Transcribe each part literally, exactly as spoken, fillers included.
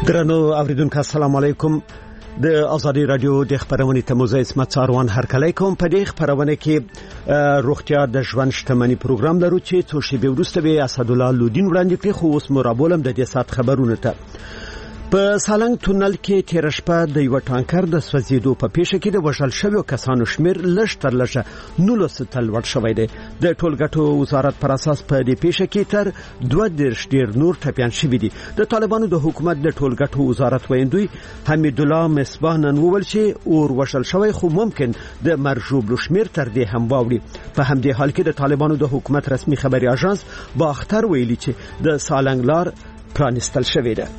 درنو اوریدونکو السلام علیکم. د ازادي رادیو د خبرونې تموزه اسمت څاروان هر کله کوم په دې خبرونه کې روغتیا د ژوند شتمنۍ پروګرام لرو چې څو شی به ورسته به اسد الله لودین وړاندې کړي. خو اوس مرابولم د دې سات خبرونه ته په سالنګ تونل کې تیر شپه د یو ټانکر د سوځیدو په پیښه کې د وژل شویو کسانو شمیر لږ تر لږه نولس تل ور شوی دی. د ټولګټو وزارت پر اساس په دې پیښه کې تر دوه دیرش ډیر نور ټپیان شوي دي. د طالبانو د حکومت د ټولګټو وزارت ویندوی حمید الله مصباح نن وویل چې اور وژل شوی خو ممکن د مرجوب شمیر تر دې هم واوړي. په همدې حال کې د طالبانو د حکومت رسمي خبري اژانس باختر ویلي چې د سالنګ لار پرانستل شوې ده.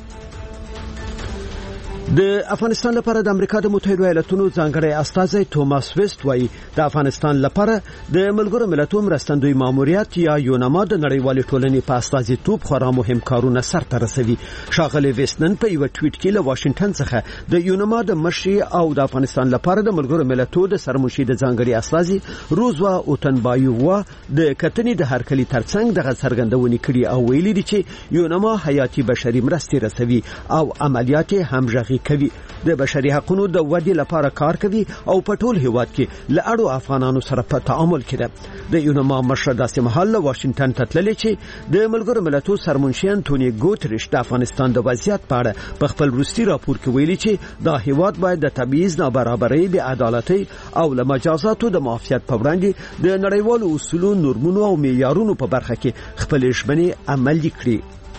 د افغانستان لپاره د امریکا د متحده ایالاتونو ځانګړی استازی توماس ویست وايي د افغانستان لپاره د ملګرو ملتونو مرستندوی ماموریت یا یونما د نړیوال ټولنې په استازیتوب خورا مهم کارونه سرته رسوي. ښاغلی ویست نن په یو ټویټ کې له واشنگټن څخه د یونما د مشر او د افغانستان لپاره د ملګرو ملتونو د سرمشي د ځانګړي استازي روزوا اوتنبایووا د کتنې د هرکلي ترڅنګ دغه څرګندونې کړې او ویلي دي چې یونما حیاتي بشري مرستې رسوي او عملیات همغږي کوي. د بشري حقوقو د ودې لپاره کار کوي او په ټول هیواد کې لړو افغانانو سره په تعامل کړي. د یونما مشر داسې محل له واشنگټن ته تللی چې د ملګرو ملتونو سرمنشي انټونی ګوتریش د افغانستان د وضعیت په اړه په خپل وروستي راپور کې ویلي چې دا هیواد باید د تبعیض، نابرابرۍ، بې عدالتۍ او له مجازاتو د معافیت په وړاندې د نړیوالو اصولو، نورمونو او معیارونو په برخه کې خپل ژمنې عملي کړي.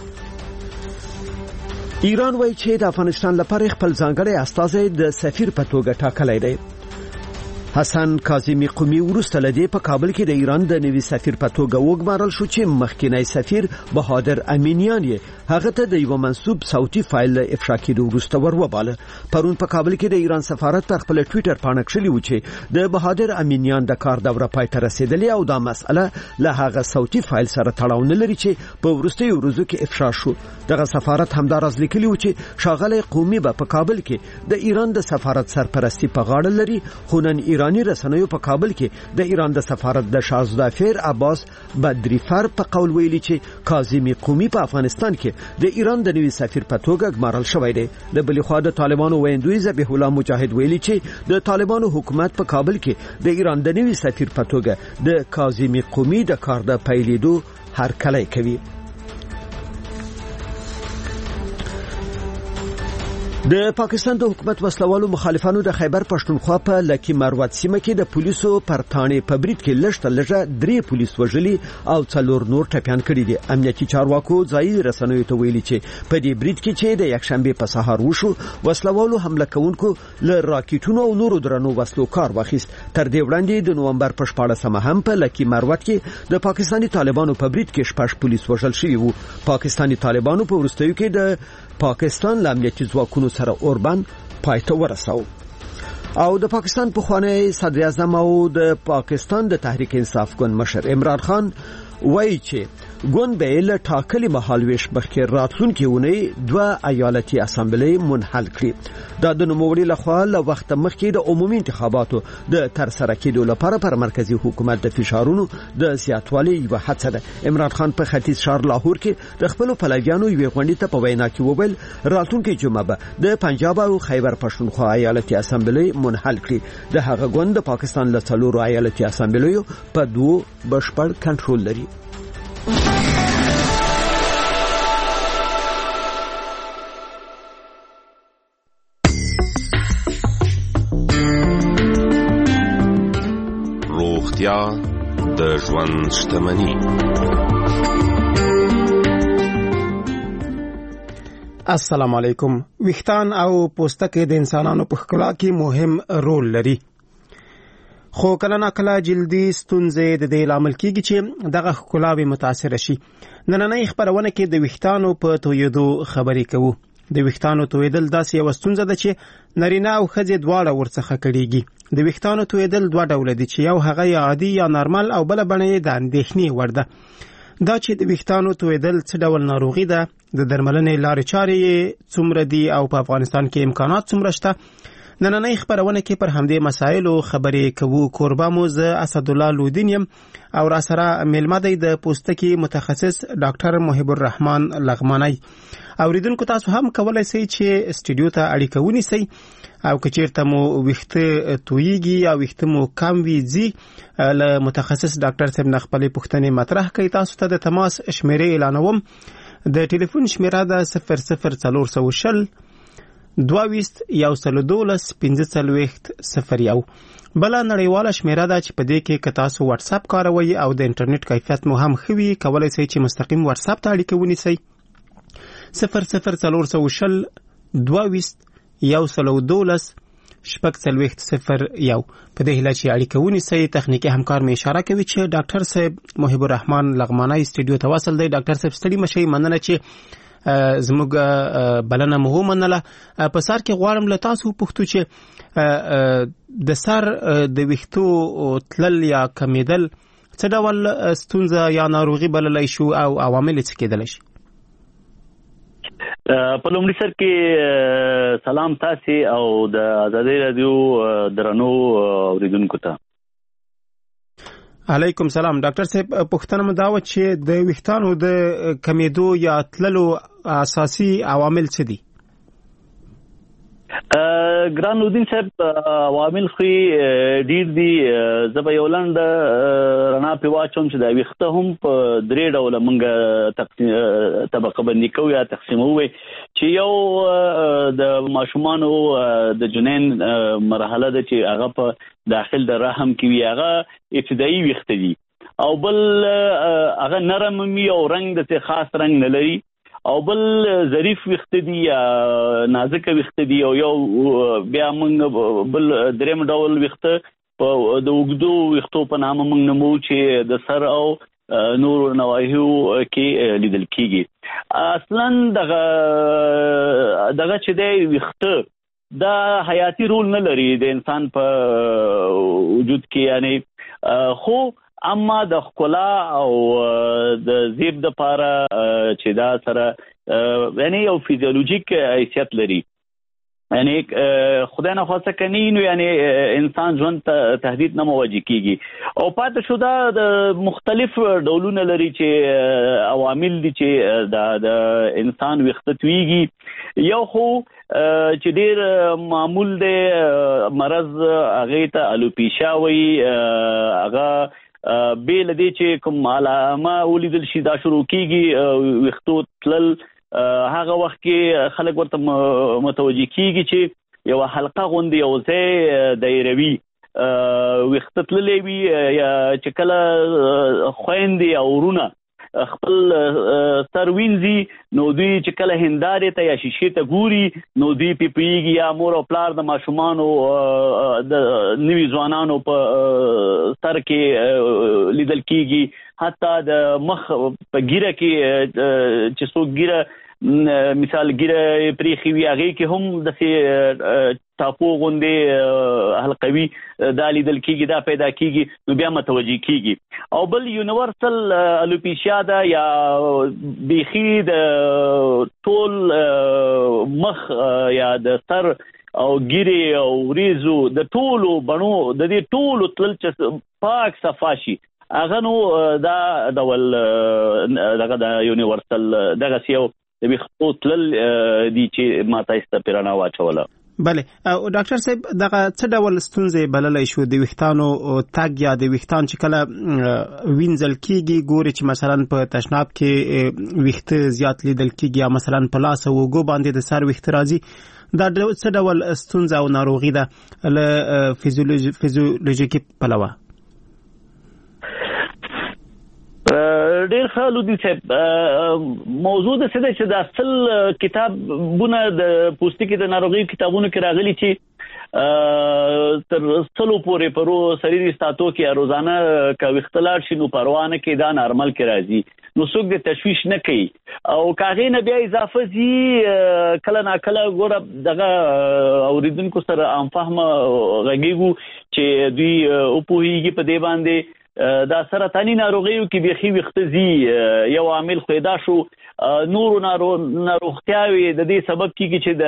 ایران وایي چې د افغانستان لپاره خپل ځانګړی استازی د سفیر په توګه ټاکلی دی. حسن کاظمی قومي ورسته لدی په کابل کې د ایران د نوي سفیر په توګه وګمارل شو چې مخکینی سفیر بهادر امینیان یې هغه ته د یو منسوب صوتي فایل افشا کېدو وروسته وروباله. پرون په کابل کې د ایران سفارت پر خپل ټویټر باندې کړلی و چې د بهادر امینیان د کار دوره پای ته رسیدلې او دا مسأله له هغه صوتي فایل سره تړاو نه لري چې په وروستیو ورځو کې افشا شو. دغه سفارت همدارز لیکلی و چې ښاغلی قومي به په کابل کې د ایران د سفارت سرپرستی په غاړه لري. خو نن ایرانی رسنیو په کابل کې د ایران د سفارت د شاهزاده فیر عباس بدریفر په قول ویلي چې کاظمی قومي په افغانستان کې د ایران د نوي سفیر په توګه ګمارل شوی دی. د بلې خوا د طالبانو ویندوی ذبیح الله مجاهد ویلي چې د طالبانو حکومت په کابل کې د ایران د نوي سفیر په توګه د کاظمی قومي د کار د پیلېدو هرکلی کوي. د پاکستان د حکومت وسلوالو مخالفانو د خیبر پښتونخوا په لکی مروت سیمه کې د پولیسو پر تانې په برید کې لږ تر لږه درې پولیس وژلي او څلور نور ټپیان کړي دي. امنیتي چارواکو ځایي رسنیو ته ویلي چې په دې برید کې چې د یکشنبه په سهار وشو وسلوالو حمله کوونکو له راکټونو او نورو درنو وسلو کار واخیست. تر دې وړاندې د نومبر په شپاړسمه هم په لکی مروت کې د پاکستاني طالبانو په برید کې شپږ پولیس وژل شوي وو. پاکستاني طالبانو په وروستیو کې د پاکستان له امنیتي ځواکونو سره اوربان پایته ورساو. او د پاکستان پخوانی صدر اعظم او د پاکستان د تحریک انصاف ګوند مشر عمران خان وایي چې ګوند به له ټاکلي مهالويش مخکې راتلونکي ونی دوه ایالتي اسامبلې منحل کړي. دا د نوموړي لخوا له وخت مخکې د عمومي انتخاباتو د ترسره کېدو لپاره پر مرکزی حکومت د فشارونو د زیاتوالي یو هڅه ده. عمران خان په ختیځ ښار لاهور کې د خپل پلویانو یو غونډې ته په وینا کې وویل راتلونکي جمعه به د پنجاب او خیبر پښتونخوا ایالتي اسامبلې منحل کړي. د هغه ګوند د پاکستان له څلورو ایالتي اسامبلیو په دوه بشپړ کنټرول لري. روغتیا د ژوند شتمني. السلام علیکم. ویښتان او پوستکی د انسانانو په ښکلا کې مهم رول لري. خو کله نا کله جلدی ستونزې د دې لامل کیږي چې دغه ښکلا به متاثر شي. نننۍ خبرونه کې د ویښتانو په تویدو خبرې کوو. د ویښتانو تویدل داسې یو ستونزه ده چې نارینه او ښځې دواړه ورڅخه کړيږي. د ویښتانو تویدل دوه ډول دي چې یو هغه یا عادي یا نارمل او بل بڼه د اندېښنې وړ ده. دا چې د ویښتانو تویدل څه ډول ناروغي ده، د درملنې لارې چارې څومره دي او په افغانستان کې امکانات څومره شته، نننۍ خبرونه کې پر همدې مسایلو خبرې کوو. کوربه مو زه اسد الله لودین یم او را سره میلمه دی د پوستکي متخصص ډاکټر محب الرحمن لغمانی. اوریدونکو تاسو هم کولای شئ چې استودیو ته اړیکه ونیسئ او که چیرته مو ویښته تویږي یا ویښته مو کم وي ځي له متخصص ډاکټر صاحب نه خپلې پوښتنې مطرح کړئ. تاسو ته د تماس شمیرې اعلانوم. د ټلیفون شمیره ده صفر صفر څلور سوه شل دوه ویشت یو سل دولس پنځه څلوېښت صفر یو. بله نړیواله شمیره ده چې په دې کې که تاسو واتس اپ کاروئ او د انټرنیټ کیفیت مو هم ښه وي کولی شئ چې مستقیم واتس اپ ته اړیکه ونیسئ. صفر صفر څلور سوه شل دوه ویشت یو سل دولس شپږ څلوېښت صفر یو. په دې هیله چې اړیکه ونیسئ. تخنیکي همکار مې اشاره کوي چې ډاکټر صاحب محب الرحمن لغمانی استودیو ته وصل دی. ډاکټر صاحب ستړي مشئ، مننه چې زموږ بلنه مو ومنله. په سر کې غواړم له تاسو وپوښتو چې د سر د ویښتو تلل یا کمیدل څه ډول ستونزه یا ناروغي بللی شو او عوامل څه کېدلی شي؟ په لومړي سر کې سلام تاسو او د آزادۍ رادیو درنو اوریدونکو ته. علیکم سلام. ډاکټر صاحب پوښتنه مو دا و چې د ویښتانو د کمیدو یا تللو اساسي عوامل څه دي؟ ګران لودین صاحب عوامل خو ډیر دي. زه به یو لنډه رڼا پې واچوم چې دا ویښته هم په درې ډوله موږ طبقه بندي کوو یا تقسیموو، چې یو د ماشومانو د جنین مرحله ده چې هغه په داخل د رحم کې وي، هغه ابتدایي ویښته دي، او بل هغه نرم وي او رنګ د خاص رنګ نه لري، او بل ظریف ویښته دي یا نازکه ویښته دي، او یو بیا موږ بل دریم ډول ویښته په د اوږدو ویښتو په نامه موږ نومو چې د سر او نورو نواحیو کې لیدل کیږي. اصلا دغه دغه چې دی ویښته دا حیاتي رول نه لري د انسان په وجود کې، یعنی خو اما د ښکلا او د زیب د پاره چې دا سره یعنی یو فیزیولوژیک حیثیت لري، یعنی خدای نه خواسته کني نو یعنی انسان ژوند ته تهدید نه مواجه کیږي. او پاتې شو دا د مختلف ډولونه لري چې عوامل دي چې د انسان ویښته تویږي. یو خو چې ډیر معمول دی مرض هغه ته الوپیشیا وایي، هغه بیل دی چې کوم علامه ولیدل شي دا شروع کیږي ویښتو تلل، هغه وخت کې خلک ورته متوجه کیږي چې یو حلقه غوندې یو ځای دایروي ویښته تللی وي، یا چې کله خویندې او ورونه خپل سر وینځي نو دوی چې کله هندارې ته یا شیشې ته ګوري نو دوی پې پوهېږي، یا مور او پلار د ماشومانو د نوي ځوانانو په سر کې لیدل کیږي، حتی د مخ په ګیره کې چې څوک ګیره مثال ګیره پریخي وي هغې کې هم داسې ټاپو غوندې حلقوي دا لیدل کیږي، دا پیدا کیږي، نو بیا متوجه کیږي. او بل یونیورسل الوپیشیا ده یا بیخي د ټول مخ یا د سر او ګیرې او وریځو د ټولو بڼو د دې ټولو تلل چې پاک صفا شي، هغه نو دا ډول دغه د یونیورسل دغسې یو د ویښتو تلل دي چې ما تاسو ته پرې رڼا واچوله. بله. او ډاکټر صاحب دغه څه ډول ستونزې بللی شو د ویښتانو تګ یا د ویښتان چې کله وینځل کیږي ګوري چې مثلا په تشناب کې ویښته زیات لیدل کیږي یا مثلا په لاس او اوږو باندې د سر ویښته راځي، دا څه ډول ستونزه او ناروغي ده له فیزیولوژیکي پلوه؟ ډیر ښه لودین صاحب، موضوع د څه دی چې د اصل کتابونه د پوستکي د ناروغیو کتابونو کې راغلي چې تر سلو پورې په سریري ساتو کې روزانه که ویښته لاړ شي نو پروا نه کوي، دا نارمل کې راځي، نو څوک د تشویش نه کوي. او که هغې نه بیا اضافه ځي کله ناکله ګوره دغه اورېدونکو سره عام فهمه غږېږو چې دوی وپوهېږي په دې باندې دا سرطاني ناروغیو کې بيخي وختزي یو عامل خو دا شو نور ناروغتیاوي د دې سبب کیږي چې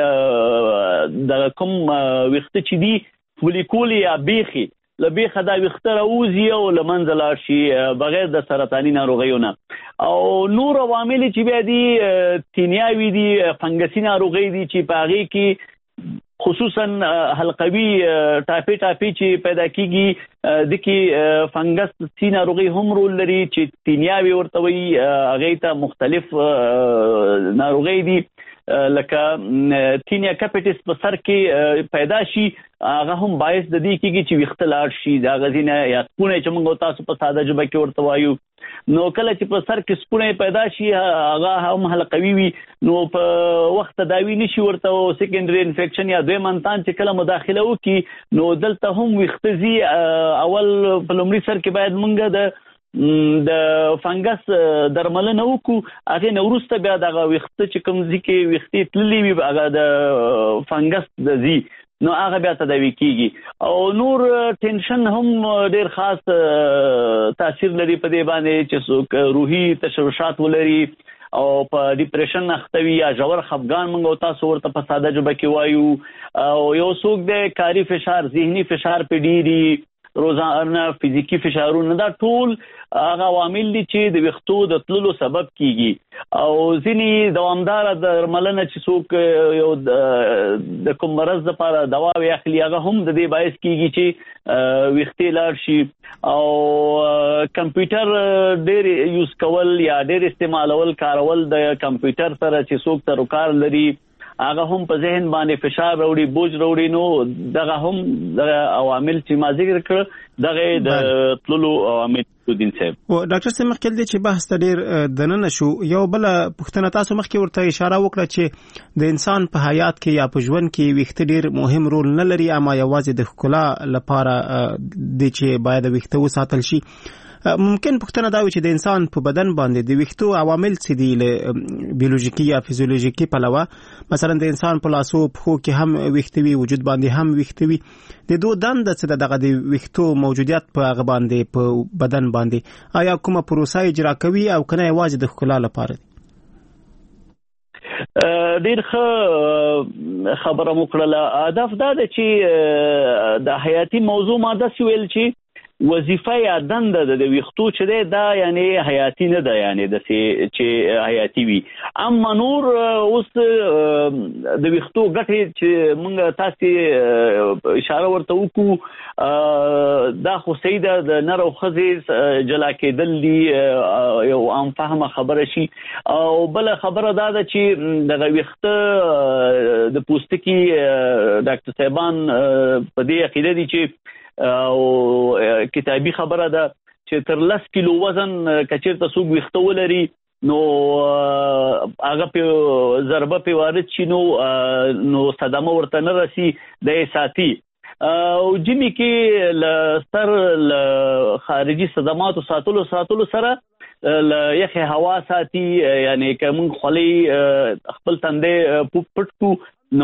د د کوم وخت چې دی فولیکول یا بیخي لبیخه دا وخت راوځي او لمنځ لاړ شي بغیر د سرطاني ناروغیو نه او نور عوامل چې بیا دي تینیاوي دي فنګسي ناروغي دي چې پاغي کې خصوصا حلقوي ټاپي ټاپي چې پیدا کیږي د کې فنګس سی ناروغي هم رول لري چې تینیاوي ورته وي هغه ته مختلف ناروغي دي لکه تینیا کاپیټس په سر کې پیدا شي هغه هم باعث د دې کېږي چې وخت لاړ شي دا غزینه یا سپونه چې موږ تاسو په ساده ژبه کې ورته وایو نو کله چې په سر کې سپونه پیدا شي هغه هم حلقوي وي نو په وخت داوی نشي ورته سیکنډري انفیکشن یا دوی منتان چې کله مداخله وکي نو دلته هم وختزي اول په لومړي سر کې باید موږ د د فنګس درملنه وکړو هغه نورسته بیا دغه وخت چې کوم ځکه وختي تللی وي هغه د فنګس د زی نو هغه بیا تداوی کیږي او نور ټینشن هم ډیر خاص تاثیر لري په دې باندې چې څوک روحي تشوشات ولري او په ډیپریشن اختوي یا ژور خفګان موږ تاسو ورته په ساده ژبه کې وایو او یو څوک د کاری فشار ذهني فشار په ډیری روزانه فزیکی فشارونه دا ټول هغه عوامل دي چې د وختو د تللو سبب کیږي او ځینی دوامدار درملنه چې څوک یو د کوم مرض لپاره دوا واخلي هغه هم د دې باعث کیږي چې وختي لاړ شي او کمپیوټر ډېر یوز کول یا ډېر استعمالول کارول د کمپیوټر سره چې څوک تر کار لري هغه هم په ذهن باندې فشار راوړي بوج راوړي نو دغه هم د عوامل چې ما ذکر کړ دغه د تللو عوامل دین صاحب او ډاکټر سم مخکې د چې بحث ډیر دننه شو یو بل پښتنه تاسو مخکې ورته اشاره وکړه چې د انسان په حیات کې یا په ژوند کې وخت ډیر مهم رول نه لري اما یوازې د ښکلا لپاره د چې باید وخت وساتل شي ممکن پښتنه دا و چې د انسان په بدن باندې د وختو عوامل څه دي له بیولوژیکي یا فزیولوژیکي پلوه مثلا د انسان په لاسو په خو کې هم وختوي وجود باندې هم وختوي د دوه دند څه دغه د وختو موجودیت په هغه باندې په بدن باندې آیا کومه پروسه اجرا کوي او کنه یوازې د ښکلا لپاره ډیر ښه خبره مو کړله هدف دا ده چې د حیاتي موضوع ماده سویل چې وظیفه یا دنده د وختو چې ده دا یعنی حیاتي نه ده یعنی د چې حیاتي وي اما نور اوس د وختو ګټه چې موږ تاسو اشاره ورته وکړو دا خو سیده د نر او ښځې جلا کېدل دي یو عام فهمه خبره شي او بل خبره دا ده چې د وخت د پوستکي ډاکټر صاحبان په دې عقیده دي چې او کتابي خبره ده چې تر لس کیلو وزن کچیرته څوک وخته ولري نو هغه په ضربه په وارد شي نو نو صدمه ورته نه راسي د ساتي او جمی کې ل سر ل خارجي صدمات او ساتلو ساتلو سره ل یخه هوا ساتي یعنی کوم خلی خپل تندې پټ کو نو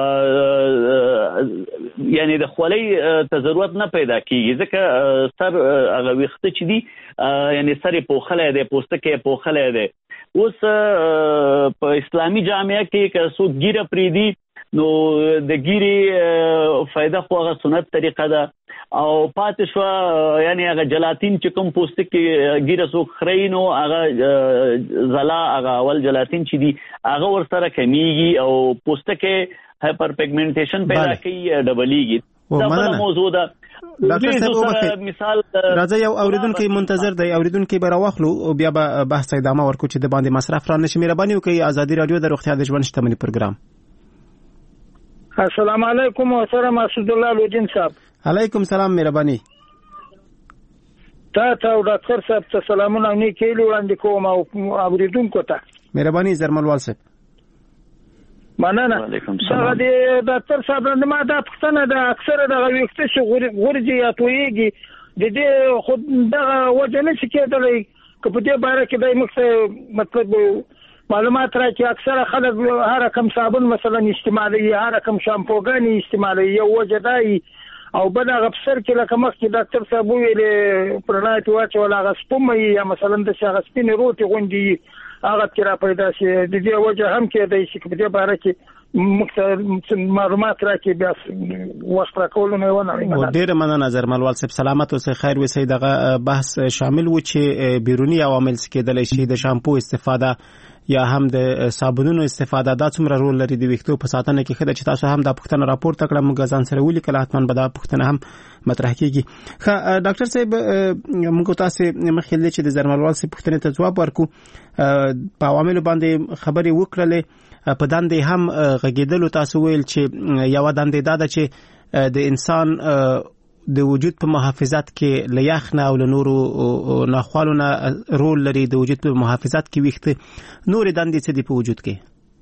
یعنی د خولۍ ته ضرورت نه پیدا کیږي ځکه سر هغه وخت چې دی یعنی سر په خلې ده پوستکه په خلې ده اوس په اسلامي جامعه کې که څو ګیره پری دی نو د ګیری فائدہ خو هغه سنت طریقه ده او پاتې شو یعنی هغه جلاتین چې کوم پوستکي ګیره سو خرینو هغه زلا هغه اول جلاتین چې دی هغه ور سره کمیږي او پوستکي هایپر پیګمنټیشن پیدا کوي ډبلیږي دا بل موضوع ده ډاکټر صاحب مثال راځي یو اوریدونکو منتظر دی اوریدونکو به راوخلو او بیا به بحث ادامه ورکو چې د باندې مصرف را نشي مهرباني وکړئ ازادي رادیو د روغتیا د ژوند شتمنۍ پروګرام السلام علیکم و سلام اسد الله لودین صاحب علیکم سلام مهرباني تا ته ډاکټر صاحب ته سلامونه نیکی وړاندې کوم او اوریدونکو ته مهرباني زرملوال صاحب مننه وعلیکم السلام د ډاکټر صاحب نه دا پښتنه د اکثره د وخت شو غورځي یا تویږي د دې خود دغه وجه نشي کېدلی که په دې باره کې د مخ مطلب معلومات راکې اکثره خلک هر کم صابون مثلا استعمالوي هر کم شامپوګان استعمالوي یو وجه دی او بل هغه افسر کې لکه مخکې ډاکټر صاحب ویل پرنا ته واچول هغه سپمې یا مثلا د هغه سپینې روټي غونډي هغه کې را پیدا شي د دې وجه هم کې د شي په دې باره کې معلومات راکې بیا وخت راکول نه ونه و ډېر مننه زرملوال صاحب سلامت اوسئ خیر وسئ دغه بحث شامل و چې بیرونی عوامل کېدلی شي د شامپو استفاده یا هم د صابونونو استفاده دا څومره رول لري د ویښتو په ساتنه کې خدای چې تاسو هم دا پوښتنه راپورته کړه موږ ځان سره ولیکل حتما به دا پوښتنه هم مطرح کیږي ښه ډاکټر صاحب موږ تاسو مخکې لې چې د زرملوال صاحب پوښتنې ته جواب ورکو په عوامل باندې خبرې وکړلې په دندې هم غږیدلو تاسو ویل چې یو دندې دا ده چې د انسان د وجود په محافظت کې له یخ نه او له نورو ناخوالو نه رول لري د وجود په محافظت کې ویښته نور دندې څه دي په وجود کې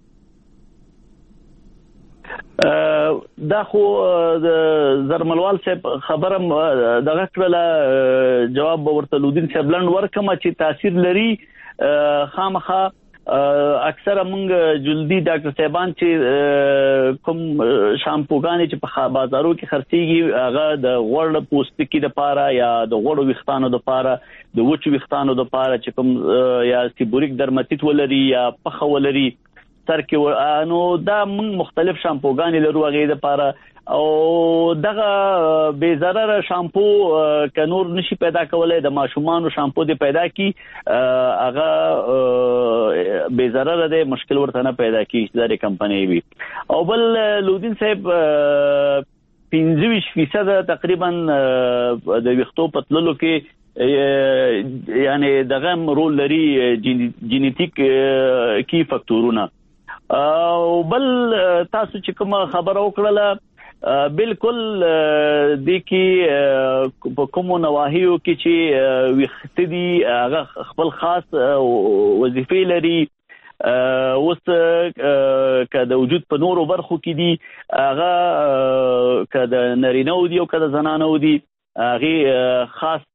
دا خو د زرملوال صاحب خبرم دغه کړله جواب ورته لودین صاحب لند ورکم چې تاثیر لري خامخا اکثره مونږ جلدی ډاکټر صاحبان چې کوم شامپوګانې چې په بازارو کې خرڅيږي هغه د غوړ پوستکي د پاره یا د غوړ ویښتانو د پاره د وچ ویښتانو د پاره چې کوم یا سیبوریک درماتیت ولري یا پخه ولري سر کې نو دا مونږ مختلف شامپوګانې لرو هغه د پاره او دغه بے ضرر شامپو ک نور نشي پیدا کولای د ماشومان شامپو دی پیدا کی هغه بے ضرر دی مشکل ورته نه پیدا کی د کمپنی وی او بل لودین صاحب پنځه فیصد تقریبا د ویښتو پتللو کې یعنی دغه رول لري جینیټیک کی فاکتورونه او بل تاسو چې کوم خبر وکړه بالکل د کی په کوم نواحیو کې چې وخت دي هغه خپل خاص وظیفې لري اوس کله وجود په نورو برخو کې دي هغه کله نارینه او دي او کله زنانه او دي هغه خاص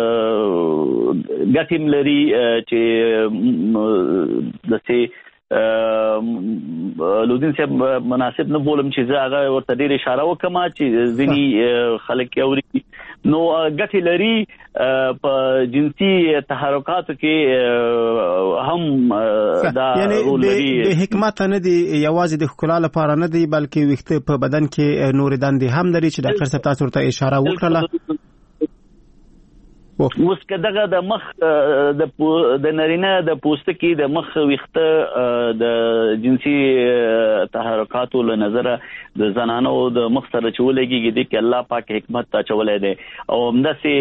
ګټم لري چې دسه لودین صاحب مناسب نه بولم چې زه هغه ورته ډیر اشاره وکم چې ځینی خلک یوري نو ګټي لري په جنسي تحرکاتو کې هم دا رول لري د حکمت نه دی یوازې د ښکلا لپاره نه دی بلکې ویښته په بدن کې نور دندې هم لري چې ډاکټر صاحب تاسو ورته اشاره وکړه اوس کداغه د مخ د نارینه د پوستکي د مخ ویښته د جنسي تحرکاتو له نظر د زنانو د مخ سره چولېږي د کې الله پاک حکمت تا چولې ده او همداسي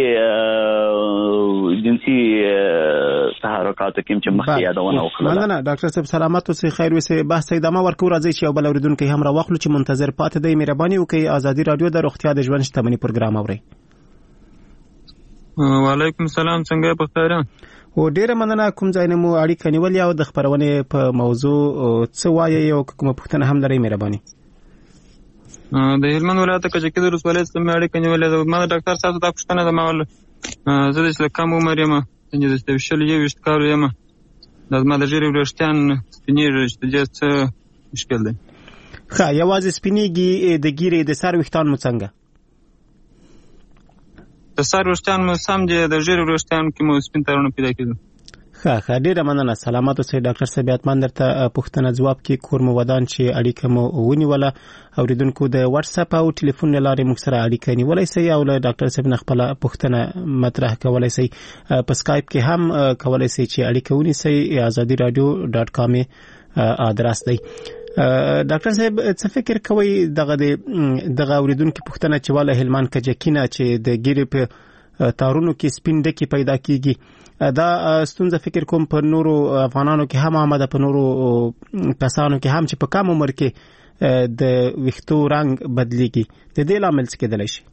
جنسي تحرکاتو کې چې مخ یادونه وکړه مننه ډاکټر صاحب سلامت اوسئ خیر اوسئ بحث ادامه ورکو راځي چې بل اوریدونکو هم راوخلو چې منتظر پاتې دی مهرباني وکړئ ازادي رادیو د روغتیا د ژوند شتمنۍ پروګرام اورئ وعلیکم السلام څنګه په خیر او ډیره مننه کوم ځای نه مو اړیکه نیولې او د خبرونه په موضوع څه وایي او کوم پوښتنه هم لري مهرباني د هلمند ولایت کې چې د رسولې سم اړیکه نیولې ما ډاکټر صاحب ته پوښتنه ده مول زه د کم عمر یم چې د سپیشل یو وشت کار یم د ما د جری ورشتان سپینې چې د څه مشکل دی ښه یوازې سپینېږي د ګیرې د سر وختان مو څنګه د سر وشتان مو سم دي د جری ورشتان کې مو سپین ترونه پیدا کیږي ښه ښه ډیره مننه سلامت اوسئ ډاکټر صاحب اتمن درته پوښتنه جواب کې کور مو ودان چې اړیکه مو ونیوله اوریدونکو د واتس اپ او ټلیفون لارې موږ سره اړیکه نیولای شئ او له ډاکټر صاحب نه خپل پوښتنه مطرح کولای شئ په سکایپ کې هم کولای شئ چې اړیکه ونیسئ ازادي رادیو ډاټ کام ادرس دی ډاکټر صاحب څه فکر کوي دغه دغه اوریدونکو پوښتنه چې والا هلمان کجکینه چې د ګیرې په تارونو کې سپین ډکی پیدا کیږي دا ستونزه فکر کوم په نورو افغانانو کې هم آمده په نورو کسانو کې هم چې په کم عمر کې د ویښتو رنگ بدلیږي د دې لامل څه کېدلی شي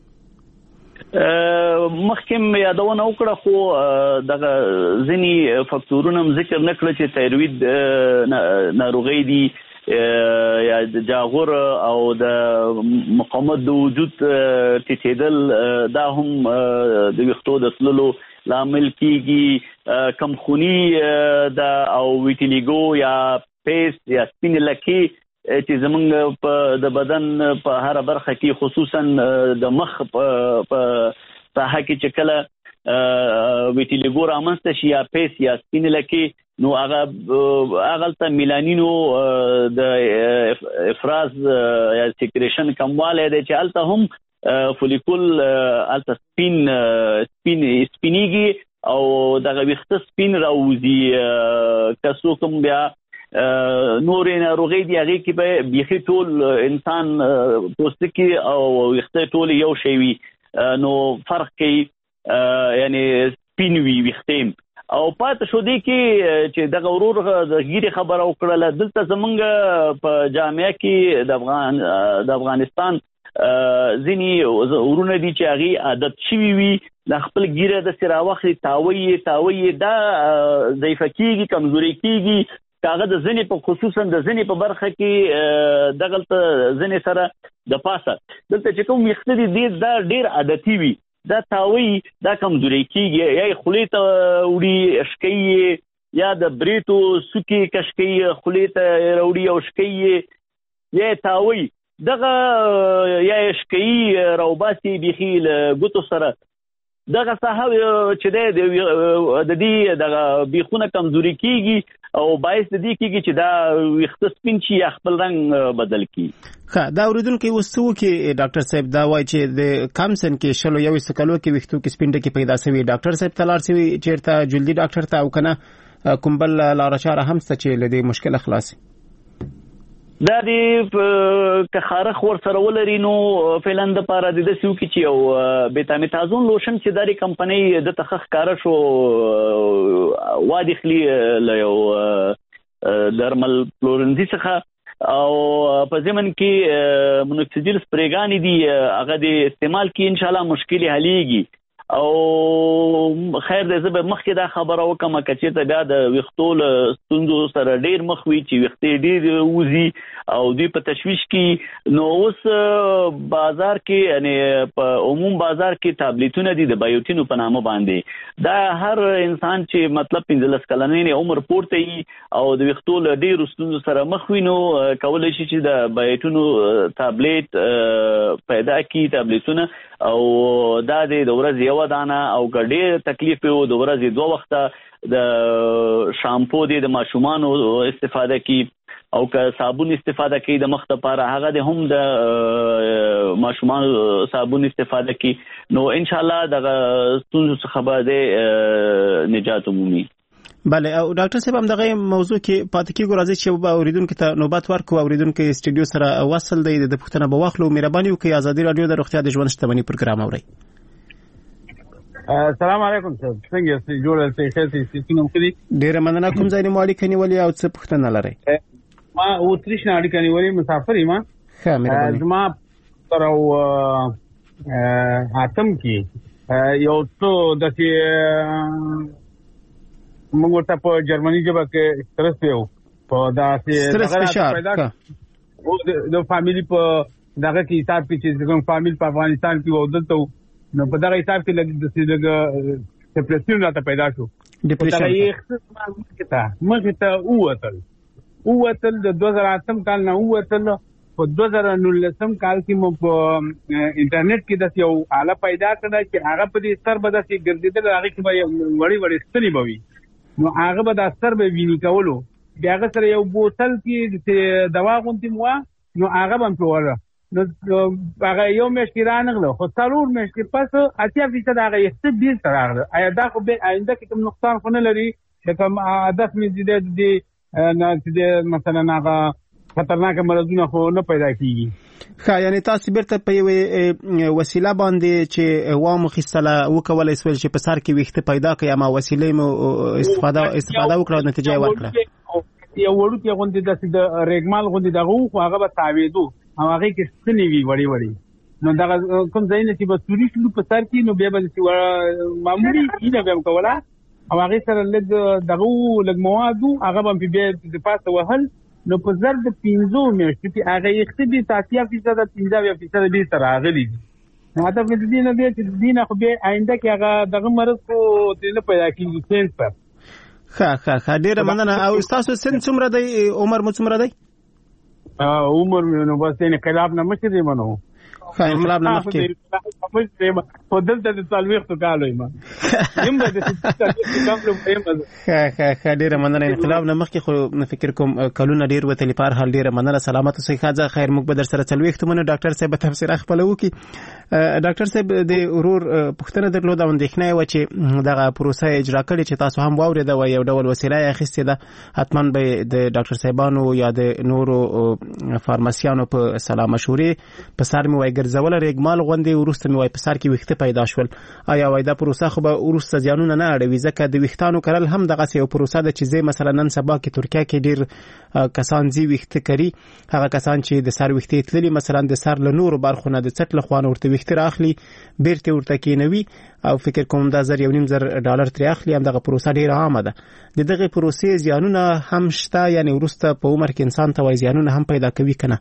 مخکې یادونه وکړه خو دغه ځینی فاکتورونه ذکر نکړه چې تایروید ناروغي دي یا د جاغور او د مقاومت د وجود ټیټېدل دا هم د ویښتو د تللو لامل کیږي کمخونی د او ویټیلیګو یا پیس یا سپین لکې چې زمونږ په د بدن په هر برخه کې خصوصا د مخ په ساحه کې چې کله ویټیلیګو رامنځته شي یا پیس یا سپین لکې نو هغه هغه ته میلانینو د افراز یا سیکریشن کمواله دی چې الته هم فولیکول الته سپین سپین سپینیږي او دغه وخت سپین راوځي کسو کوم بیا نورې ناروغي دی هغه کې به بيخي ټول انسان پوستکی او وخت ټول یو شی وي نو فرق کوي یعنی سپین وی وختیم او پات شو دی کې چې دغه ورور د غیر خبره وکړه دلته زمونږ په جامعه کې د افغان د افغانستان ځینی ورونه دي چې هغه عادت شوی وي د خپل ګیره د سراوخي تاوي تاوي دا ضعیف کیږي کمزوري کیږي کاغذ د ځینی په خصوصا د ځینی په برخه کې دغلت ځینی سره د پاسه دلته چې کوم مختلف دي دا ډیر عادتي وي دا تاوي دا کمزوري کیږي یا خلیته وړي اشکي یا د بریتو سکی کشکی خلیته وړي او اشکي یا تاوي دغه یا اشکي روباسي بخیل ګوتو سره دغه صاحب چې د دې دغه بيخونه کمزوري کیږي او باعث د دې کیږي چې دا وخت سپین شي خپل رنگ بدل کی ښه دا اوریدونکو وستو کې ډاکټر صاحب دا وایي چې د کامسن کې شلو یو سکلو کې وختو کې سپینډه کې پیدا شوی ډاکټر صاحب تلار شوی چیرته جلدی ډاکټر ته او کنه کومبل لارچاره هم ست چې لدی مشکل خلاصي دا دی که خارخ ور سره ولري نو فعلن د پاره د سیو کې چې او بیتامیتازون لوشن چې داري کمپنی د تخخ کار شو وادي خلی له یو درمل فلورنزي څخه او په ځمن کې مونوکسیډیل سپریګانی دي هغه د استعمال کې ان شاء الله مشکل حليږي او خیر دې زه به مخکې دا خبره وکم چې ته بیا د وختول ستوندو سره ډیر مخوي چې وختې ډیر وزي او دوی په تشويش کې نو اوس بازار کې یعنی په عموم بازار کې ټابلیټونه دي د بایوټینو په نامه باندې دا هر انسان چې مطلب پنځلس کلنې عمر پورته وي او د وختول ډیر ستوندو سره مخوي نو کولای شي چې د بایوټینو ټابلیټ پیدا کی ټابلیټونه او دا د ورځې یو دانه او ګډې تکلیف په د ورځې دوه وخته د شامپو د ماشومانو استفاده کی او که صابون استفاده کی د مخ لپاره هغه د هم د ماشومانو صابون استفاده کی نو ان شاء الله د ستونزو څخه به نجات عمومي بله او ډاکټر صاحب هم دغه موضوع کې پاتې کیږي راځي چې به اوریدونکو ته نوبت ورکو اوریدونکو استودیو سره وصل دی د پښتنه به واخلو مهرباني وکړئ ازادي رادیو د روغتیا د ژوند شتمنۍ پروګرام اورئ السلام علیکم صاحب څنګه یاست جوړ سئ ښه سئ څنګه مخدي ډیر مننه کوم ځای نه مالک نیولې او څه پښتنه لري ما او تریش نه اړیکه نیولې مسافر یم ښه مهرباني زما تر او اتم کې یو څو د موږ ورته په جرمني ژبه کې سترس یو په داسې پیدا او د فاميلي په دغه کې حساب کې چې کوم فاميل په افغانستان کې ودلته نو په دغه حساب کې لګ د سیدګه سپریشن راته پیدا شو ډیپریشن یې اختصار کړه مخ ته اوتل اوتل د دوه زره اتم کال نه اوتل په دوه زره نولسم کال کې مو په انټرنیټ کې د یو اله پیدا کړه چې هغه په دې سر بده چې ګرځیدل هغه کې به وړي وړي ستنی بوي نو هغه به د اثر به ویني کولو بیا هغه سره یو بوتل کې دوا غونډې مو نو هغه هم پروره نو هغه یو مشکل رانغله خو ضرور مشکل پس اتیا فیصد هغه یې ډیر سره راغله آیا دا خو به آینده کې کوم نقصان خو نه لري چې کوم هدف مې دې دې نه چې مثلا هغه خطرناک مرزونه خو نه پیدا کیږي ښه یعنی تاسو بیرته په یو وسیله باندې چې وامو خستله وکولای سول چې په سر کې وخت پیدا کړي اما وسیلې مو استفاده استفاده وکړو نتیجه ورکړه یو وړو کې غونډه د ریګمال غونډه دغه خو هغه به تاویدو او هغه کې ستنی وی وړي وړي نو دا کوم ځای نه چې به توري شلو په سر کې نو بیا به چې معمولی اینه به کوله او هغه سره لږ دغه لږ موادو هغه به بیا د پاسه وهل نو په زر د پنځو میاشتو کې هغه اختبي تاسیا فیصد پنځه فیصد دې سره راغلي نو دا په دې نه دی چې دینه خو به آینده کې هغه دغه مرض کو دې نه پیدا کیږي سنس پر ښه ښه ښه ډیره مننه او تاسو سن څومره دی عمر مو څومره دی عمر نو بس انقلاب نه مخکې دی منو خا انقلاب نه مخکې په دلته د څلويختو کالو ما یم به د څلويختو کالو خا خا خا ډیره مننه انقلاب نه مخکې خو فکر کوم کلونه ډیر وته لپاره حال ډیره مننه سلامت اوسئ خاځه خیر موږ به در سره څلويختو منو ډاکټر صاحب تفسیر خپل وکي ډاکټر صاحب د ورور پښتنه درلود او اندېښنه و چې دغه پروسه اجرا کړي چې تاسو هم واورید او یو ډول وسیله اخیستې ده حتما به د ډاکټر صاحبانو یا د نورو فارماسیانو په سلام مشورې په سر مې وای ګرځول رګمال غوندې ورسته مې وای په سر کې وخته پیدا شول آیا وای دا پروسه خو به ورسته ځانونه نه اړوي ځکه د وختانو کړل هم دغه یو پروسه ده چې زه مثلا نن سبا کې ترکیه کې ډیر کسان زی وخته کوي هغه کسان چې د سر وخته تللی مثلا د سر له نورو برخونه د چټ له خوانه ورته وخته راخلي بیرته ورته کینوي او فکر کوم دا زر یو نیم زر ډالر تر اخلي هم دغه پروسه ډیره عامه ده د دغه پروسې زیانونه هم شته یعنی ورسته په عمر کې انسان ته وای زیانونه هم پیدا کوي کنه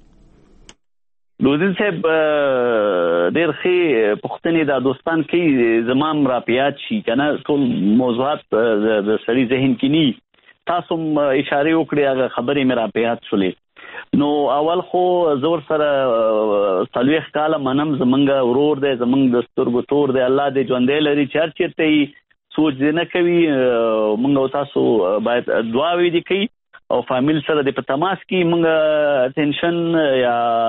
لودین صاحب ډېر ښه پوښتنې د دوستان کې زمام را پیاد شي کنه ټول موضوعات د سړي ذهن کې ني تاسو اشاره وکړې هغه خبرې مې را پیاد شولې نو اول خو زور سره څلويخ کاله منم زمونږ ورور دی زمونږ د سترګو تور دی الله دې ژوندې لري چر چرته سوچ دې نه کوي مونږ تاسو باید دعا وې دي کوي او فامیل سره د په تماس کې مونږ ټینشن یا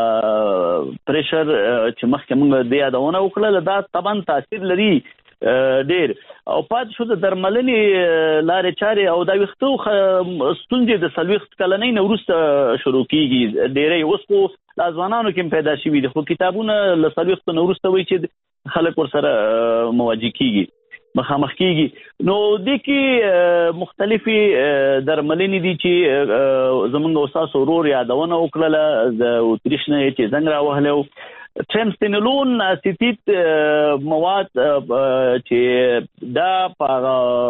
پریشر چې مخکې مونږ د یادونه وکړه دا طبعا تاثیر لري ډیر او پات شو د درملنې لارې چارې او دا وختو ستونزې د سلويخت کلنۍ نورسته شروع کیږي ډېرې اوس خو ځوانانو کې پیدا شوي دي خو کتابونه له سلويخت نورسته وایي چې خلک ورسره مواجه کیږي مخامخ کیږي نو د کې مختلفي درملنې دي چې زمونږ استاد ورور یادونه وکړه د اوتریشنه چې زنګ راوهلو ټرمستینولون اسیتیت مواد چې دا په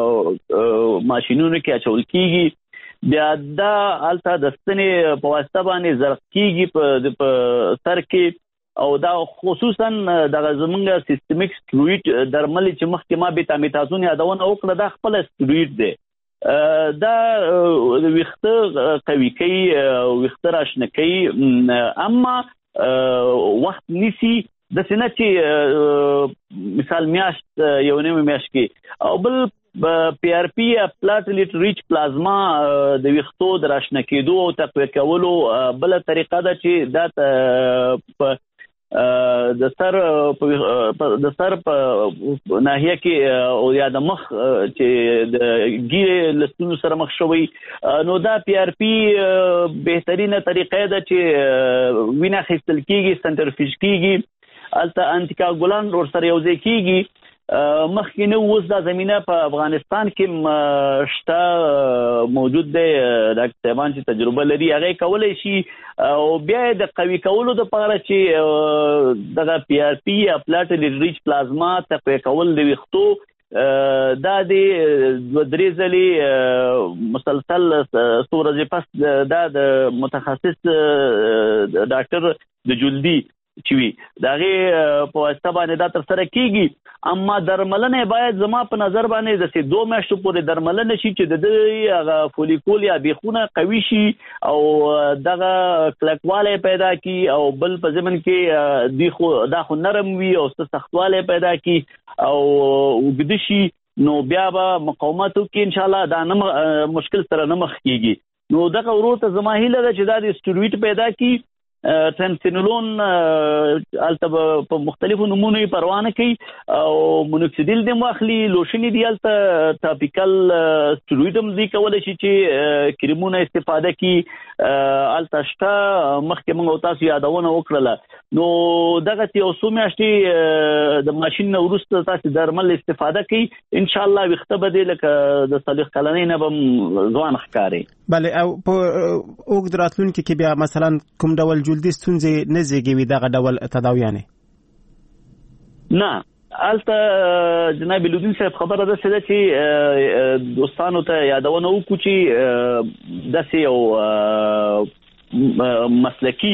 ماشينونو کې اچول کیږي بیا دا الته د ستنې په واسطه باندې زرق کیږي په سر کې او دا خصوصا د زمونږ سیستمیک سټروید درمل چې مخکې ما بیتامیتازون یادونه وکړه دا خپل سټروید دی دا وخته قوي کوي وخته راشنه کوي اما وخت نسی د سینه چې مثال میاشت یو نیمه میاشت کې او بل پی آر پی پلاټلیټ ریچ پلازما د وختو د راشنه کېدو او تقویه کولو بل طریقه ده چې دا د سر د سر په ناحیه کې او یا د مخ چې د ګیره لستونو سره مخ شوی نو دا پی آر پی بهترینه طریقه ده چې وینا خېستل کیږي سنټرفیوژ کیږي الته انټیکاګولانټ ور سره یوځای کیږي مخکې نو اوس دا زمينه په افغانستان کې شته موجود دی ډاکټر صاحبان چې تجربه لري هغه کولای شي او بیا د قوي کولو د لپاره چې دغه پی آر پی یا پلاټلیټ ریچ پلازما ته کول د وختو دا د درې ځلې مسلسل ستورځ پس دا د متخصص ډاکټر د جلدی چې وي داغه په واسطه باندې دا تر سره کیږي اما درملنه باید زما په نظر باندې د سې دوه میاشتو پورې درملنه شي چې د هغه فولیکول یا بیخونه قوي شي او دغه کلکواله پیدا کی او بل په ځمن کې دی خو دا خو نرم وي او سختواله پیدا کی او وګد شي نو بیا به مقاومت کې ان شاء الله دا نه مشکل سره نه مخ کیږي نو دغه ورته زما هیله ده چې دا د سټروید پیدا کی ټرمستینولون الته په مختلفو نمونو پروانه کوي او مونوکسیدیل د مخلي لوشن دی الته ټاپیکل سټرویډم دی کولای شي چې کریمونه استفاده کی الته شته مخکې موږ تاسو یادونه وکړه نو دغه یو څو میاشتې د ماشين نو ورسته تاسو درمل استفاده کوي ان شاء الله وخته بده لکه د صالح کلنۍ نه بم ځوان ښکاری بله او په اوګ دراتلون کې بیا مثلا کوم ډول جلدی ستونزې نه زیږوي دغه ډول تداویانه نه الته جناب لودین صاحب خبره ده چې دوستانو ته یادونه وکړو چې د یو مسلکی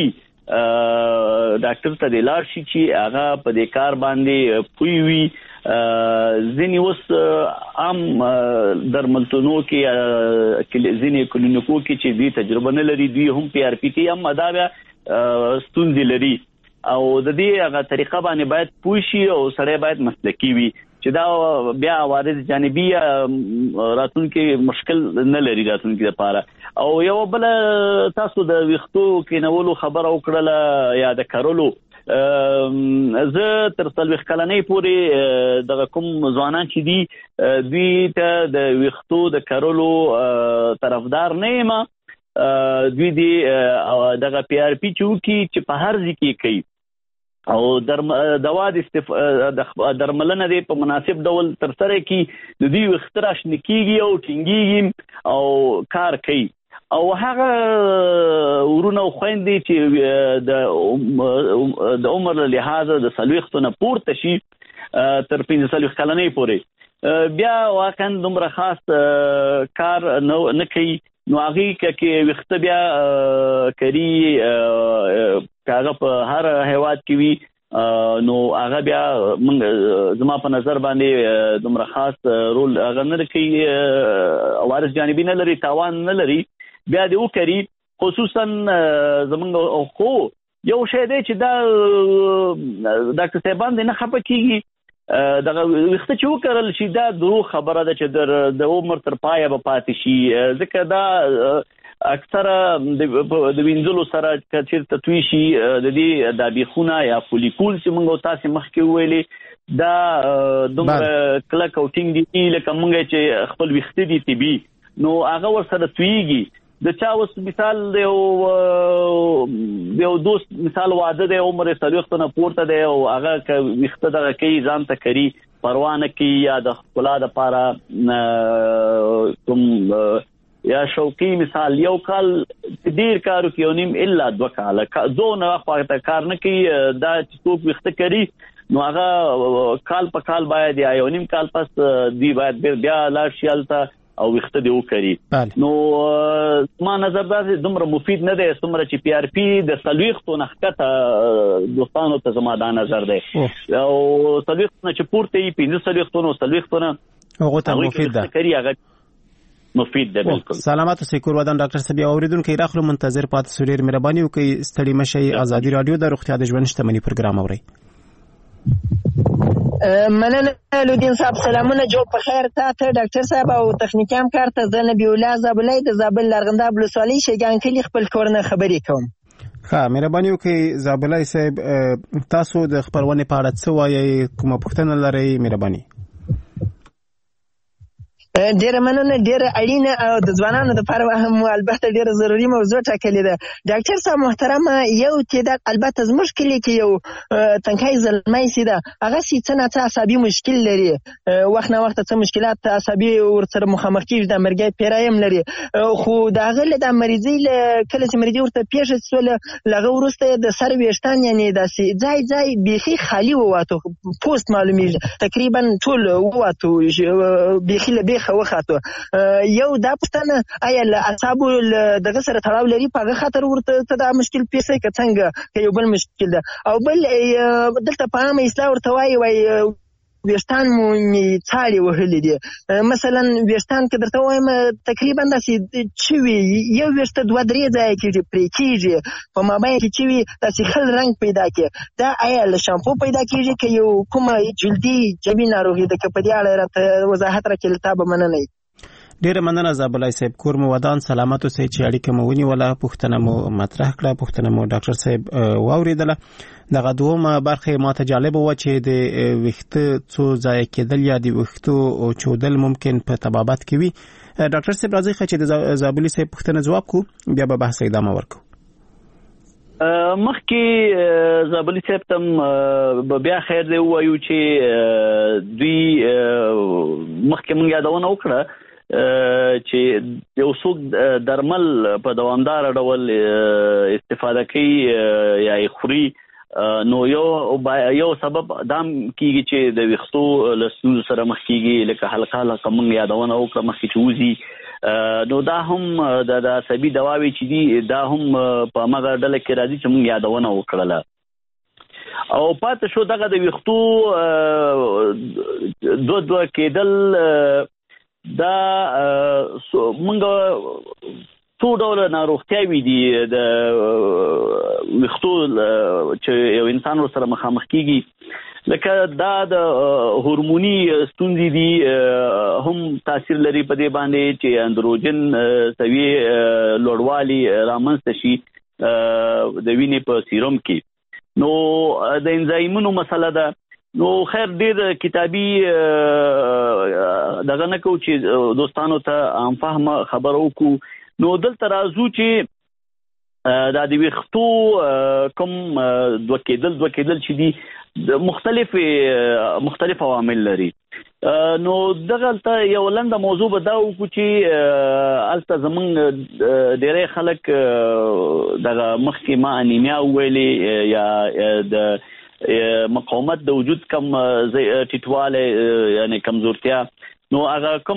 ډاکټر ته د لاړ شي چې هغه په دې کار باندې پوي وي. ځینې اوس عام درملتونو کې ځینې کلینیکو کې چې دوی تجربه نه لري دوی هم پی آر پی ټي هم دا بیا ستونزې لري او د دې هغه طریقه باندې باید پوه شي او سړی باید مسلکي وي چې دا بیا عوارض جانبي راتلونکي مشکل نه لري راتلونکي لپاره. او یو بل تاسو د ویښتو کینولو خبره وکړله یا د کرلو، زه تر څلوېښت کلنۍ پورې دغه کوم ځوانان چې دي دوی ته د ویښتو د کرلو طرفدار نه یم. دوی دي دغه پی آر پی چې وکړي چې په هر ځای کې کوي او دوا د استف... درملنه دی په مناسب ډول ترسره کړي، د دوی ویښته راشنه کېږي او ټینګېږي او کار کوي. او هغه ورونه او خویندې چې د عمر له لحاظه د څلوېښتو نه پورته شي تر پنځه څلوېښت کلنۍ پورې بیا واقعا دومره خاص کار نه کوي، نو هغې کې ویښته بیا کري که هغه په هر هیواد کې وي نو هغه بیا زما په نظر باندې دومره خاص رول هغه نه کوي، عوارض جانبي نه لري، تاوان نه لري، بیا دې وکړي. خصوصا زمونږ خو یو شی دی چې دا ډاکټر صاحبان دې نه خفه کېږي، دغه ویښته چې وکرل شي دا دروغ خبره ده چې د عمر تر پایه به پاتې شي، ځکه دا اکثره د وینځلو سره که چېرته توی شي د دې دا بیخونه یا فولیکول چې موږ تاسې مخکې وویلې دا دومره کلک او ټینګ دي لکه موږ چې خپل ویښته دي طبي، نو هغه ورسره تویږي. د چا اوس مثال د یو دوست مثال واده دی عمر یې څلوېښتو نه پورته دی او هغه که ویښته دغه کوي ځان ته کري پروا نه کوي یا د ښکلا دپاره کوم یا شوقي مثال یو کال ډېر کار وکړي یو نیم الا دوه کاله زونه خواته کار نه کوي، دا چې څوک ویښته کري نو هغه کال په کال باید یا یو نیم کال پس دوی باید بیا لاړ شي هلته او ویښته دې وکړي. نو ما نظر دا دومره مفید نه دی څومره چې پی آر پی د څلوېښتو نه ښکته دوستانو ته زما دا نظر دی او څلوېښتو نه چې پورته یي پنځه څلوېښتو نه څلوېښتو نه هغو ته مفید ده هغه مفید ده. بالکل سلامات اوسئ. کور ودان ډاکټر صاحب اوریدونکي راخلو منتظر پاتې سو، ډېر مهرباني وکړئ، ستړي مه شئ. ازادي راډیو د روغتیا د ژوند شتمني پروګرام اورئ. مننه لودین صاحب، سلامونه، جوړ په خیر تا ته ډاکټر صاحب او تخنیکی همکار ته. زه نبی الله زابلۍ د زابل لرغنداب ولسوالۍ شیګان کلي خپل کور نه خبرې کوم. ښه، مهرباني وکړئ زابلۍ صاحب، تاسو د خپرونې په اړه څه وایئ؟ کومه پوښتنه لرئ؟ مهرباني. ډیره مننه، ډیره اړینه او د ځوانانو لپاره هم البته ډیره ضروري موضوع ټاکلې ده. ډاکټر صاحب محترمه، یو تعداد البته زموږ کلي کې یو تنکی زلمی سي ده، هغه سي څه نه څه عصبي مشکل لري، وخت نه وخت څه مشکلات عصبي ورسره مخامخ کېږي، د مرګي پیری هم لري، خو د هغه له د مریضۍ کله چې مریضي ورته پیښه شوله له هغه وروسته د سر ویښتان یعنې داسې ځای ځای بیخي خالي وواتو، پوست معلومیږي تقریبا ټول وواتو، بیخي له بیخه وخاتو. یو دا پوښتنه آیا له اعصابو دغه سره تړاو لري په هغه خاطر ورته دا مشکل پیښ که څنګه که یو بل مشکل ده؟ او بل دلته په عامه اصطلاح ورته وایي وایي ویښتان مو مې څاړې وهلي دي، مثلا ویښتان که درته ووایم تقریبا داسې چې وي یو ویښته دوه درې ځایه کېږي پرې کېږي په مابین کې چې وي داسې خل رنګ پیدا کړي، دا آیا له شامپو پیدا کېږي که یو کومه جلدي جبي ناروغي ده؟ که په دې اړه راته وضاحت راکړې له تا به مننه. ډیره مننه زابلۍ صاحب، کور مو ودان، سلامت اوسئ. چې اړیکه مو ونیوله، پوښتنه مو مطرح کړه، پوښتنه مو ډاکټر صاحب واوریدله. دغه دومره برخه ماته جالب و چې د ویښته څو ځای کېدل یا د ویښتو چودل ممکن په طبابت کې وي. ډاکټر صاحب راځي چې د زابلۍ صاحب پوښتنه ځواب کو، بیا به بحث ادامه ورکو. مخکې زابلۍ صاحب ته بیا خیر دی ووایو چې دوی مخکې موږ یادونه وکړه چې یو څوک درمل په دوامداره ډول استفاده کوي یا یې خوري، نو یو یو سبب دام کیږي چې د ویښتو له ستونزو سره مخ کیږي، لکه حلقه حلقه موږ یادونه وکړه مخکې چې وځي نو دا هم د عصبي دواوی چې دي دا هم په مغه ډله کې راځي چې موږ یادونه وکړله. او پاتې شو دغه د ویښتو دو دو کېدل دا موږ څو ډوله ناروغتیاوې دي د ویښتو چې یو انسان ورسره مخامخ کېږي، لکه دا د هورموني ستونزې دي هم تاثیر لري په دې باندې چې اندروجن سوي لوړوالي رامنځته شي د وینې په سیروم کې. نو د انزایمونو مسله ده. نو خیر ډېر کتابي دغه نه کوو چې دوستانو ته عام فهمه خبره وکړو. نو دلته راځو چې دا د ویښتو کوم دوه کېدل دوه کېدل چې دي مختلف مختلف عوامل لري. نو دغلته یو لنډه موضوع به دا وکړو چې هلته زمونږ ډېری خلک دغه مخکې ما انیمیا وویلې یا د مقاومت د وجود کم ټیټوالی یعنی کمزورتیا، نو هغه کوم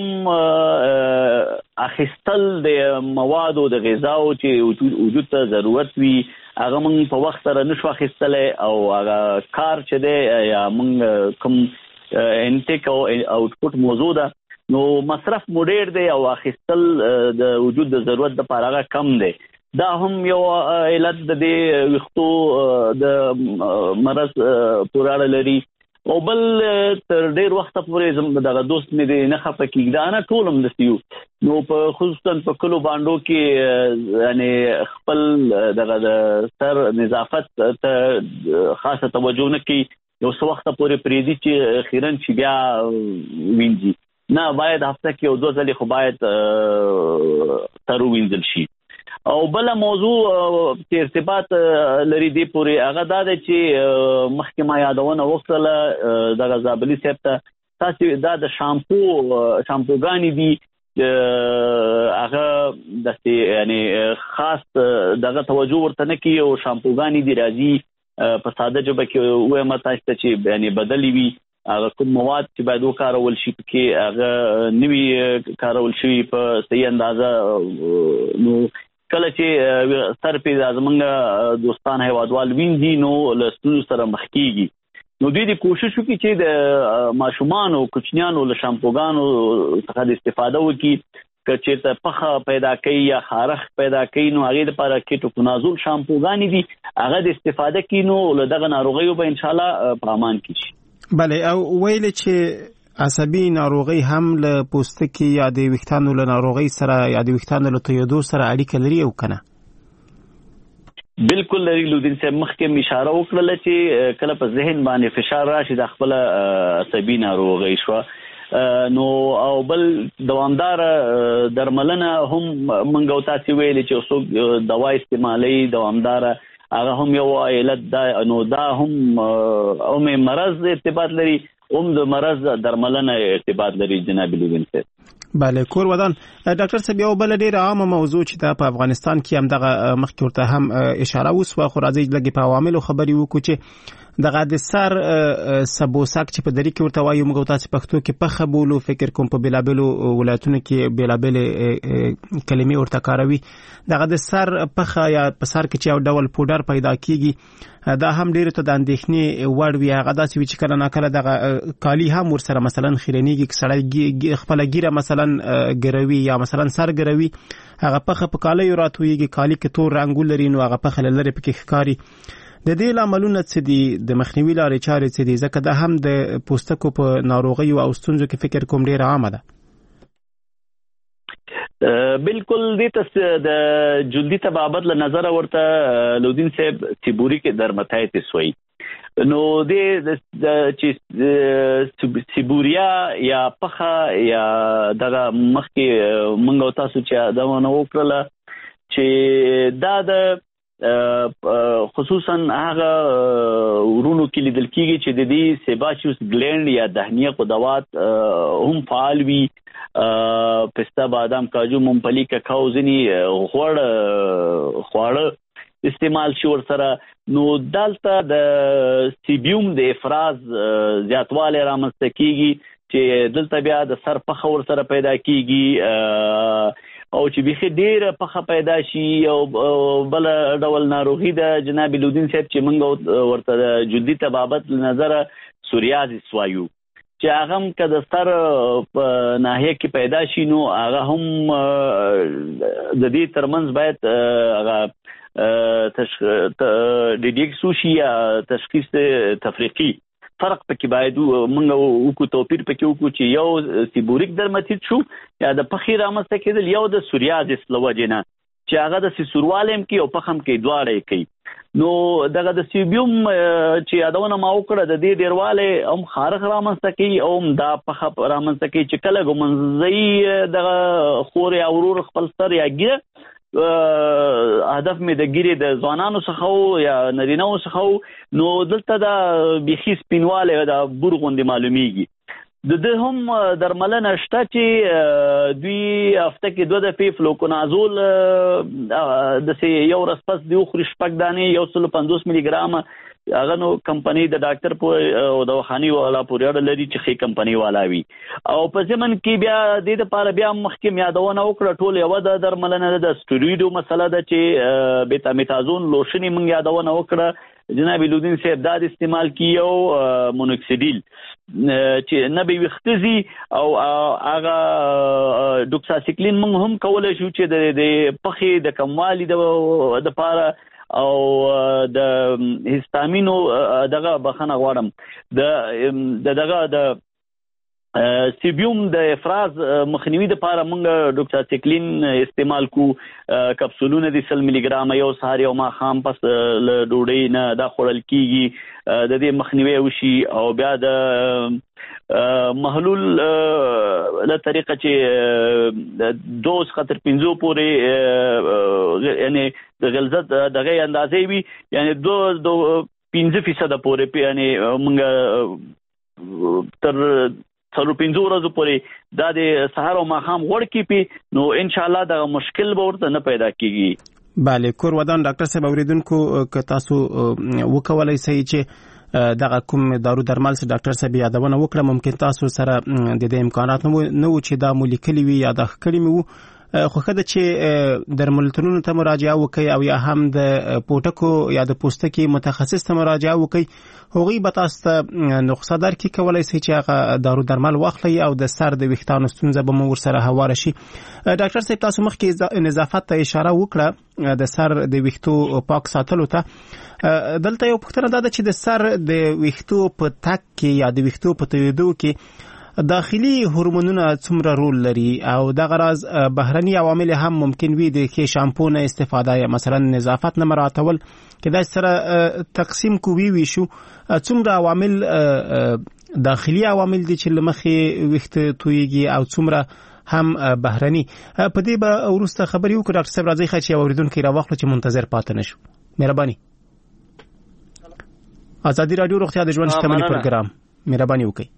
اخیستل د موادو د غذاو چې وجود ته ضرورت وي هغه موږ په وخت سره نشو اخیستلی، او هغه کار چې دی یا موږ کوم انټیک او اوټپوټ موضوع ده نو مصرف مو ډېر دی او اخیستل د وجود د ضرورت دپاره هغه کم دی. دا هم یو علت د دې ویښتو د مرض پورې اړه لري. او بل تر ډېر وخته پورې دغه دوست مې دی نه خفه کېږي، دا نه ټول هم داسې یو. نو په خصوصا په کلو بانډو کې یعنې خپل دغه د سر نظافت ته خاصه توجه نه کوي، یو څه وخته پورې پرېږدي چې اخیراً چې بیا وینځي. نه، باید هفته کې یو دوه ځلې خو باید سر ووینځل شي. او بله موضوع چې ارتباط لري دې پورې هغه دا دی چې مخکې ما یادونه وکړله دغه زابلي صاحب ته، تاسې دا د شامپو شامپوګانې دي هغه داسې یعنې خاص دغه توجه ورته نه کوي، او شامپوګانې دي راځي په ساده ژبه کې ووایم تاسو ته چې یعنې بدلې وي هغه کوم مواد چې باید وکارول شي پکې هغه نه وي کارول شوي په صحیح اندازه. نو کله چې سر پې زمونږ دوستان هیوادوال وینځي نو له ستونزو سره مخ کېږي. نو دوی دې کوشش وکړي چې د ماشومانو کوچنیانو له شامپوګانو څخه د استفاده وکړي. که چېرته پخه پیدا کوي یا خارښ پیدا کوي نو هغې دپاره کیټوکونازول شامپوګانې دي هغه د استفاده کړي، نو له دغه ناروغیو به انشاءالله په امان کې شي. بله، او ویلې چې عصبي ناروغي هم له پوستکي یا د ویښتانو له ناروغۍ سره یا د ویښتانو له تویېدو سره اړیکه لري او که نه؟ بالکل لري. لودین صاحب مخکې اشاره وکړله چې کله په ذهن باندې فشار راشي دا خپله عصبي ناروغۍ شوه. نو او بل دوامدار درملنه هم موږ او تاسې ویلې چې څوک دوا استعمالوي دوامداره هغه هم یو علت ده. نو دا هم هم مرض ارتباط لري، هم د مرض درملنه ارتباط لري جناب لودین صاحب. بله، کور ودان. ډاکټر صاحب یو بله ډېره عامه موضوع چې دا په افغانستان کې هم دغه مخکې ورته هم اشاره وسوه، خو راځئ لږې په عواملو خبرې وکړو چې دغه د سر سبوسک چې په دری کې ورته وایو موږ تاسو پښتو کې پخه بولو، فکر کوم په بېلابېلو ولایتونو کې بېلابېلې کلمې ورته کاروي. دغه د سر پخه یا په سر کې چې یو ډول پوډر پیدا کېږي دا هم ډېرو ته د اندېښنې وړ وي. هغه داسې وي چې کله ناکله دغه کالي هم ورسره مثلا خیرنېږي، که سړی خپله ګیره مثلا ګروي یا مثلا سر ګروي هغه پخه په کالیو راتویږي، کالي کې تور رنګ ولري نو هغه پخه له لرې پکې ښکاري. د دې لاملونه څه دي؟ د مخنیوي لارې چارې څه دي؟ ځکه دا هم د پوستکو په ناروغیو او ستونزو کې فکر کوم ډېره عامه ده. بالکل دې ته د جلدي طبابت له نظره ورته لودین صاحب سیبوري کې درماتایتس وایي. نو دې چې سیبوریا یا پخه یا دغه مخکې موږ او تاسو چې یادونه وکړله چې دا د خصوصا هغه ورونو کې لیدل کېږي چې د دې سیباچیوس ګلینډ یا دهنیه قدوات هم فعال وي. پسته، بادام، کاجو، ممپلی، کاکاو ځینې غوړ خواړه استعمال شي ورسره. نو دلته د سیبیوم د افراز زیاتوالی رامنځته کېږي. چې دلته بیا د سر پخه ور سره پیدا کیږي او چې بيخي ډیره پخه پیدا شي او بل ډول ناروغي د جناب لودین صاحب چې موږ ورته جدي طبابت نظر سوریازیس وایو چې هغه هم که د سر په ناحیه کې پیدا شي نو هغه هم د دې ترمنځ باید هغه ډیډیکسو شي یا تشخیص تفریقي فرق پکې باید موږ وکړو توپیر پکې وکړو چې یو سیبوریک درماتیت شو یا د پخې رامنځته کېدل یو د سوریازیس له وجې نه چې هغه د سیسورواله هم کې او پخ هم کې دواړه کوي نو دغه د سیبیوم چې یادونه ما وکړه د دې ډیرواله هم خارخ رامنځته کوي او هم دا پخه رامنځته کوي چې کله ګمنځي دغه خور یا ورور خپل سر یا ګیره هدف مې د ګیرې د ځوانانو څخه یا نرینه‌و څخه نو دلته دا بيخي سپینواله دا بور غوندې معلومیږي د دې هم درملنه شته چې دوی هفته کې دوه دفعې فلوکونازول د یو ورځ پس دی خوري شپږ دانې یو سل پنځوس ملي ګرام هغه نو کمپنی د ډاکټر په او د وخانی والا پورې اړه لري چې خې کمپنی والا وي او په ځمن کې بیا د دې لپاره بیا مخکې یادونه وکړه ټول یو د درملنه د سټیرویډو مسله ده چې بیتامیتازون لوشنی موږ یادونه وکړه جناب لودین صاحب دا استعمال کیو مونوکسیډیل چې نه به وختزي او هغه ډوکساسیکلین موږ هم کولای شو چې د پخې د کموالي د لپاره او د هیستامینو دغه بخنه غواړم د دغه د سیبیوم د افراز مخنیوي د لپاره موږ ډوکساسیکلین استعمال کو کپسولونه د سل ملي ګرام یو سهار یو ماښام پس له ډوډۍ نه دا خوړل کیږي د دې مخنیوي وشي او بیا د محلول له طریقه چې دوز خطر پنځو پورې یعنی د غلظت دغه اندازې وي یعنی دو دو پنځه فیصد پورې یعنی موږ تر څلور پنځه ورځې پورې دا د سهار او ماښام غوړ کې پی نو ان شاء الله دا مشکل به ورته نه پیدا کیږي. بله کور ودان ډاکټر صاحب اوریدونکو که تاسو وکولای شئ چې دغه کوم دارو درمل چې ډاکټر صاحب یادونه وکړه ممکن تاسو سره د دې امکانات نه و چې دا مولیکولي وي یا د خکړی مو خو خدای چې درملتونونو ته مراجعه وکړي او یا هم د پوټکو یا د پوستکي متخصص ته مراجعه وکړي هغوی به تاسو ته نسخه درکړي کولای شي چې هغه دارو درمل واخلي او د سر د ویښتانو ستونزه به مو ورسره هواره شي. ډاکټر صاحب تاسو مخکې نظافت ته اشاره وکړه د سر د ویښتو پاک ساتلو ته دلته یو پوښتنه ده چې د سر د ویښتو په تک کې یا د ویښتو په تویدو کې داخلي هورمونونه څومره رول لري او دغه راز بهرني عوامل هم ممکن وي د کې شامپو نه استفاده یا مثلا نظافت نه مراعاتول کدا سره تقسیم کوي وي شو څومره عوامل داخلي عوامل دي چې لمخې وخت تويږي او څومره هم بهرني په دې به ورسته خبري وکړه ډاکټر صاحب راځي خچ اوریدونکو راوخله چې منتظر پاتې نشو. مهرباني. ازادي رادیو روغتیا د ژوند شتمنۍ پروګرام مهرباني وکړئ.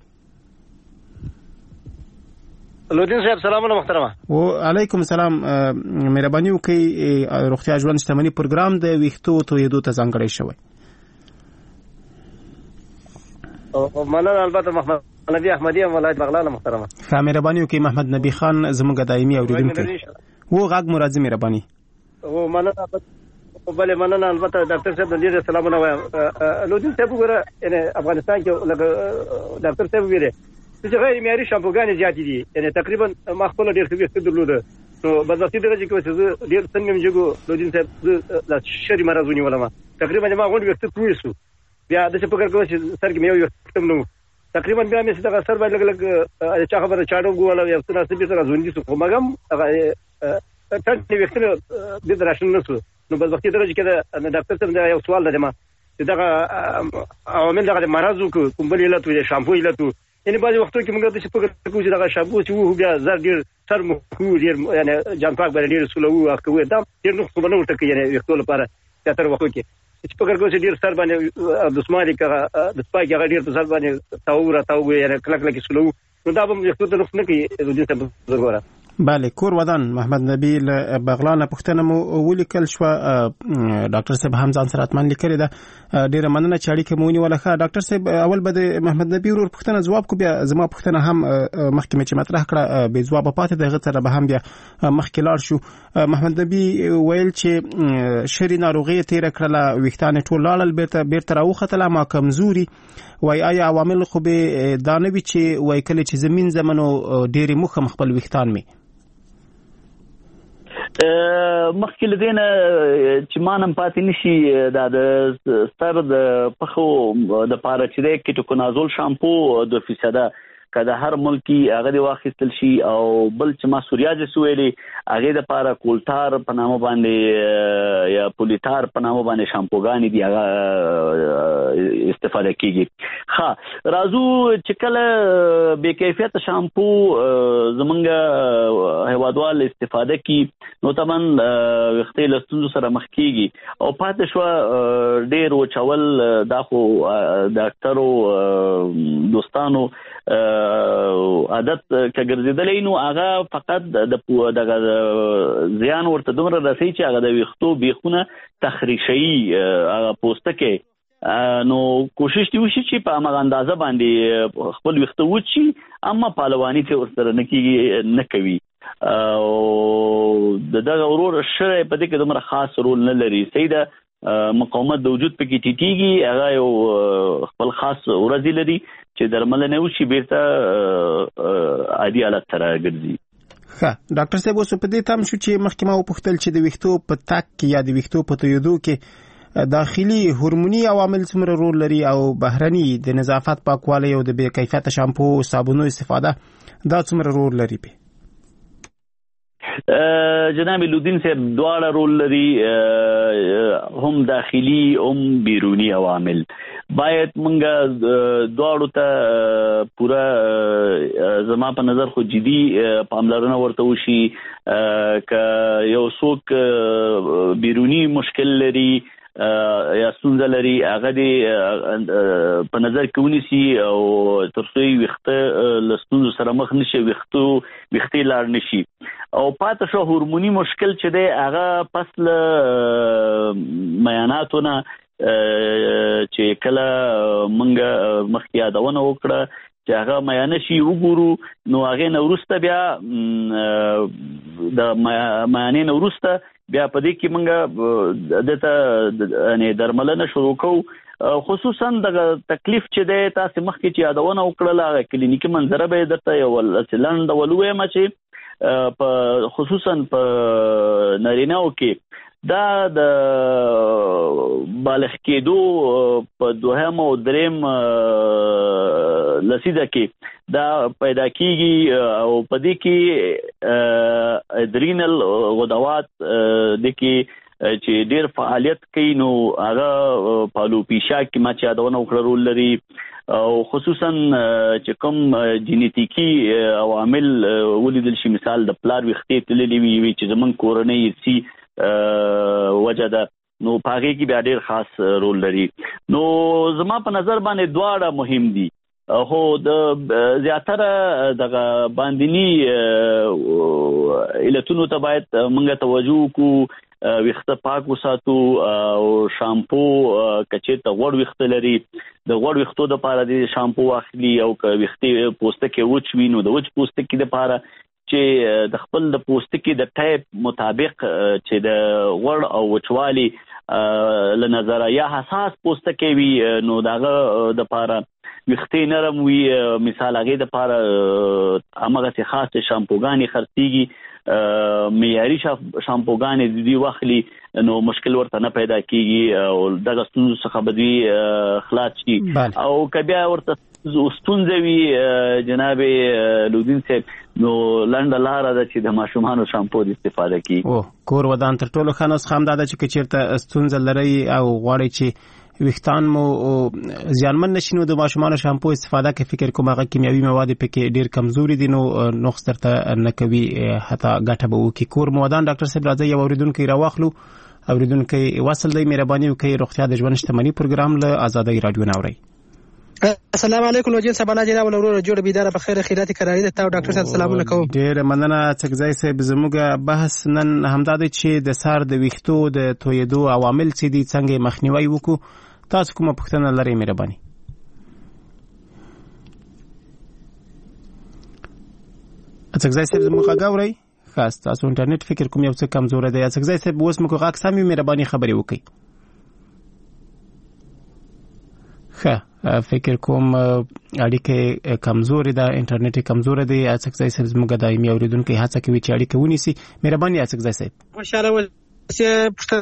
لودین صاحب سلام علیکم محترمه. و علیکم السلام مهرباني وکړئ روغتیا ژوند شتمنۍ پروګرام د ویښتو تویدو ته ځانګړی شوی. او مننه البته محمد نبی احمدی ولایت بغلان محترمه. ښه مهرباني وکړئ محمد نبی خان زموږ دایمي اوریدونکی و غږ مرادي مهرباني. او مننه بله مننه البته ډاکټر صاحب د دې سلامونه وایم. لودین صاحب وګوره یعنی افغانستان کې لکه ډاکټر صاحب ویلي چې غیر معیاري شامپوګانې زیاتې دي یعنی تقریبا ما خپل ډېر څه وخت درلوده نو بدبختي درجه کې چې ډېر څنګه مې جوړو لودین صاحب د شری مرز ونیولم تقریبا ما غونډ وخت کوی سو بیا د څه فکر کوم چې سر کې مې یو وخت نو تقریبا بیا مې څه سر باندې لګ لګ چا خبره چاډو ګوله یو څه ناسبي سره ځونډي سو کومګم هغه څنګه وخت د دراشن نو نو بدبختي درجه کې د ډاکټر صاحب یو سوال لرم چې دا عوامل دغه مرزو کوم بل علت وي شامپو علت یعنی بعضی وختو کې موږ د څه فکر کوو چې دا شامپو چې وو بیا زر ډیر سر مو ډیر یعنی جان پاک باندې ډیر سولو او دا ډیر نو څه بنو ټکی یعنی وختو لپاره تر وختو کې چې فکر کوو چې ډیر سر باندې د سماري کې د سپاګ هغه ډیر سر باندې تاور تاو یعنی کله کله کې سولو نو دا به وختو ته نقص نه کوي د دې څه وګوره. بله کور ودان محمد نبی له بغلان پښتنه مو ولیکل شو ډاکټر صاحب هم ځان سره اتمن لیکل ده ډیره مننه چې اړیکه مونږ ولخه ډاکټر صاحب اول به د محمد نبی ورور پښتنه جواب کو بیا زما پښتنه هم محکمه چې مطرح کړه به جواب پاتې دغه سره به هم بیا مخکې لاړ شو محمد نبی ویل چې شری ناروغي تیر کړله وختان ټول لاړل بیرته بیرته راوختله ما کمزوري وای آیا عوامل خو به دانوي چې وای کله چې زمين زمنو ډېری مخ خپل وختان می مخکې لدینه چې مانم پاتې نشي دا د ستر د پخو د پاره چې د کیټوکونازول شامپو دو فیصد کله هر ملکی هغه دی واخیستل شي او بل چې ما سوریاجس ویلي هغه د پاره کولټار په نامه باندې یا پولیټار په نامه باندې شامپوګانی دی هغه استفاده کیږي ها راځو چې کله بے کیفیت شامپو زمونږ هوادوال استفاده کی نو تمن وختي لستون سره مخ کیږي او پاتې شو ډیر وچول دا خو ډاکټرو دوستانو عادت کګرځیدلې نو هغه فقط د دغه زیان ورته دومره رسي چې هغه د وختو بیخونه تخریشي هغه پوسټکه نو کوشش دی وشي چې په هغه اندازه باندې خپل وختو وچی اما پهلوانی ته ورسره نکیږي نه کوي او دغه ورور شری په دې کې دومره خاص رول نه لري سیده مقاومت د وجود پکې ټیټیږي هغه یو خپل خاص ورځ لري چې درمل نه وشي بیرته عادي حالت ته راګرځي ښه ډاکټر صاحب اوس په دې تام شو چې محکمه وپوښتل چې د ویښتو په تک کې یا د ویښتو په تویدو کې داخلي هورموني عوامل څومره رول لري او بهرني د نظافت پاکوالی او د بې کیفیت شامپو او صابونو استفاده دا څومره رول لري په جناب لودین صاحب دواړه رول لري هم داخلي هم بیرونی عوامل باید مونږه دواړو ته پورا زما په نظر خو جدي پاملرنه ورته وشي ک یو څوک بیرونی مشکل لري یا ستونزه لري هغه دی په نظر کې ونیسي او ترڅو وخته لستونزو سره مخ نشي وختو وختي لاړ نشي او پاتې شو هورموني مشکل چې دی هغه پسل میاناتونه چې کله مونږ مخکې یادونه وکړه چې هغه میانه شي وګورو نو هغه نورسته بیا د میانه نورسته بیا په دې کې مونږ دته نه درملنه شروع کوو خصوصا د تکلیف چې د تاسو مخکې چې یادونه وکړه کلینیکي منظره به درته یو لند ولوي ما چې په خصوصا په نارینه‌و کې دا د بالغ کېدو په دوهم او دریم لسیده کې دا پیدا کیږي او په دې کې ادرینل غدوات د کې چې ډیر فعالیت کوي نو هغه پالوپیشا کې ما چې یادونه وکړه رول لري او خصوصا چې کوم جینیټیکی عوامل ولیدل شي مثال د پلار وختې تللی وي چې زمون کورنۍ سي وجه ده نو پاګه کې بیا ډیر خاص رول لري نو زما په نظر باندې دواړه مهم دي هو د زیاتره دغه باندنی علتونو ته باید موږ توجه کو وخته پاک وساتو او شامپو کچې ته غوړ وخته لري د غوړ وختو د پاره د شامپو واخلي او وخته پوستکي وچ وینو د وچ پوستکي د پاره چې د خپل د پوستکي د ټایپ مطابق چې د غوړ او وچوالي ل نظر یا حساس پوستکي وي نو داغه د پاره وختي نرم وي مثال هغه د پاره امغه خاص شامپوګانی خرڅيږي معیاري شامپوګانې د دې واخلي نو مشکل ورته نه پیدا کیږي او دغه ستونزو څخه بدوي خلاص شي او کبیا ورته ستونزوي جناب لودین صاحب نو لنډه لاره ده چې د ماشومانو شامپو د استفاده کی او کور ودان تر ټولو خنوس خام ده چې چیرته ستونزه لري او غواړي چې وختان مو زیانمن نشینو د ماشومانو شامپو استفاده کې فکر کوم هغه کیمیاوي مواد پکې ډیر کمزوري دي نو نقص درته نه کوي حتی ګټه به وکي کور مودان ډاکټر صاحب راځي یو اوریدونکو راوخلو اوریدونکو وصل دی مهرباني وکړئ روغتیا د ژوند شتمنۍ پروګرام له آزادۍ رادیو ناوړي السلام علیکم لوجین سبانا جناب ولورو جوړ بيدار په خیر خیرات کراري ته او ډاکټر صاحب سلامونه کوم. ډیر مننه څنګه صاحب زموږ بحث نن همداد چې د سار د ویښتو د تویدو عوامل څه دي څنګه مخنیوي وکړو تاسو کومه پوښتنه لرئ مهرباني. څنګه صاحب زموږ غاوري خاص تاسو انټرنیټ فکر کوم یو څه کمزور دی څنګه صاحب اوس موږ غاښ سمې مهرباني خبري وکړئ. ښه فکر کوم اړیکه کمزوري ده انټرنیټ کمزور دی څنګه صاحب زموږ دایمي اوریدونکو هڅه کوي چې اړیکه ونیسي مهرباني څنګه صاحب. ماشاءالله ولسه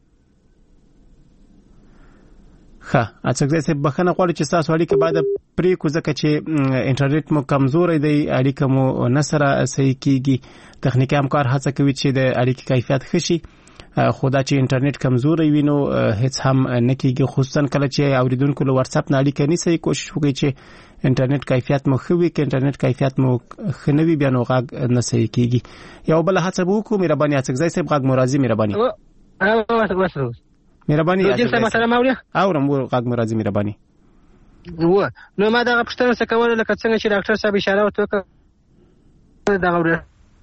ښه څنګه صاحب بخنه غواړي چې تاسو اړیکه بعد پرې کو ځکه چې انټرنیټ مو کمزور دی اړیکه مو نه سره صحیح کیږي تخنیکی همکار هڅه کوي چې د اړیکې کیفیت ښه شي خدا چې انټرنیټ کمزور وي نو هیڅ هم نه کیږي خصوصا کله چې اوریدونکو له واتس اپ نه اړیکه نیسي کوشش وکړي چې انټرنیټ کیفیت مو ښه وي کې انټرنیټ کیفیت مو ښه نه وي بیا نو غږ نه صحیح کیږي. یو بل هڅه وکړو مهرباني څنګه صاحب غږ مرضی مهرباني مهرباني السلام علیکم اورم غږ مرضی مهرباني و نو ما دا پښتنه څه کول لکه څنګه چې ډاکټر صاحب اشاره وکړه دا غوړه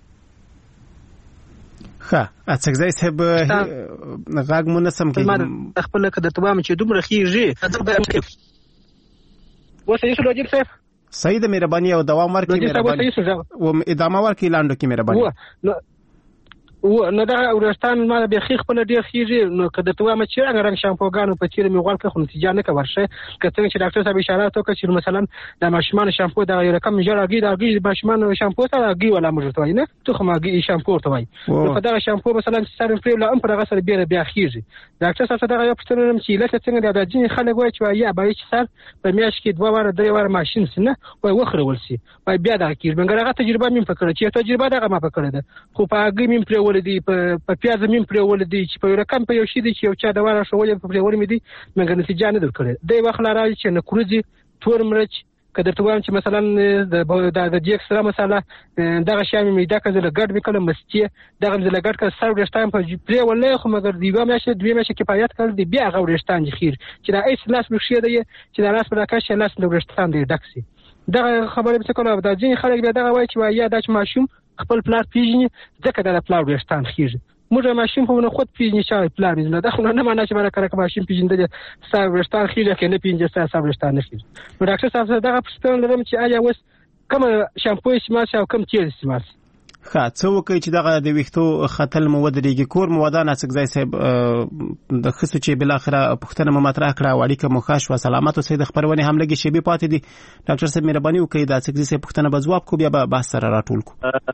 ښه څنګه صاحب غږ مو نسم کې خپل کده تمام چې دومره خيږي وسه یې لوجیک صاحب صحیح د مهرباني او دوام ورکړئ مهرباني او ادامه ورکړئ لاندو کې مهرباني و نو دا ورستان ما به خې خپل ډیر خيږي نو کده تمام چې رنګ رنګ شامپوګانو په چیرې می غوړ خو نتیجه نه کورشه کته چې ډاکټر صاحب اشاره وکړه چې مثلا د ماشومان شامپو دا یو رقم جوړاږي دا د ماشومان شامپو سره غي ولا موږ ته وای نه ته خو ماګي شامپو ته وای په دا شامپو مثلا سره پرې لا ام پر غسر بیا بیا خيږي ډاکټر صاحب دا یو پښتنه چې لکه څنګه د جن خلک وای چې یا به چې سر په میاش کې دوه واره درې واره ماشين سنه وای وخرول سي وای بیا دا کیږي منګره تجربه مې پکړه چې تجربه دا ما پکړه ده خو په غي مې پرې ولدي په په پیاز مين پر ولدي چې په رقم په یو شي دي چې یو چا دا واره شوې په پر ورمې دي منګ نتیجه نه درکړي دی وخت لاره چې نه کورځي تور مرچ کله ته وایم چې مثلا د د جیک سره مثلا دغه شامې میده کله ګډ وکړم مستی دغه زله ګډ کړ سر ورشتان په پری ولې خو مګر دیګه مشه دوی مشه کفایت کړ دی بیا غوړشتان خیر چې دا ایس لاس بخښه دی چې دا لاس پر راکشه لاس ورشتان دی ډکسي دغه خبره به څه دا ځین خلک به دغه وای چې یا د ماشوم خپل پلار پیژني ځکه د پلار ورشتان خیر موږ ماشین په نو خود پیژني چې پلان نه ده خو نه معنی چې مړه کړه ماشین پیژندل ساو ورشتان خيله کې نه پیژني ساو ورشتان نه خيله نو ډاکټر صاحب دا پښتون لرم چې آیا وس کوم شامپو استعمال او کوم تیل استعمال ښه څه وکړي چې دغه د ویښتو خطل مو ودرېږي کور مو ودانه څنګه صاحب د خصو چې بل اخره پښتنه مو مطرح کړه وړي کوم خاص و سلامت او سید خبرونه هم لګي شی به پاتې دي ډاکټر صاحب مهرباني وکړئ دا څنګه صاحب پښتنه به جواب کو بیا به بحث سره راټول کو.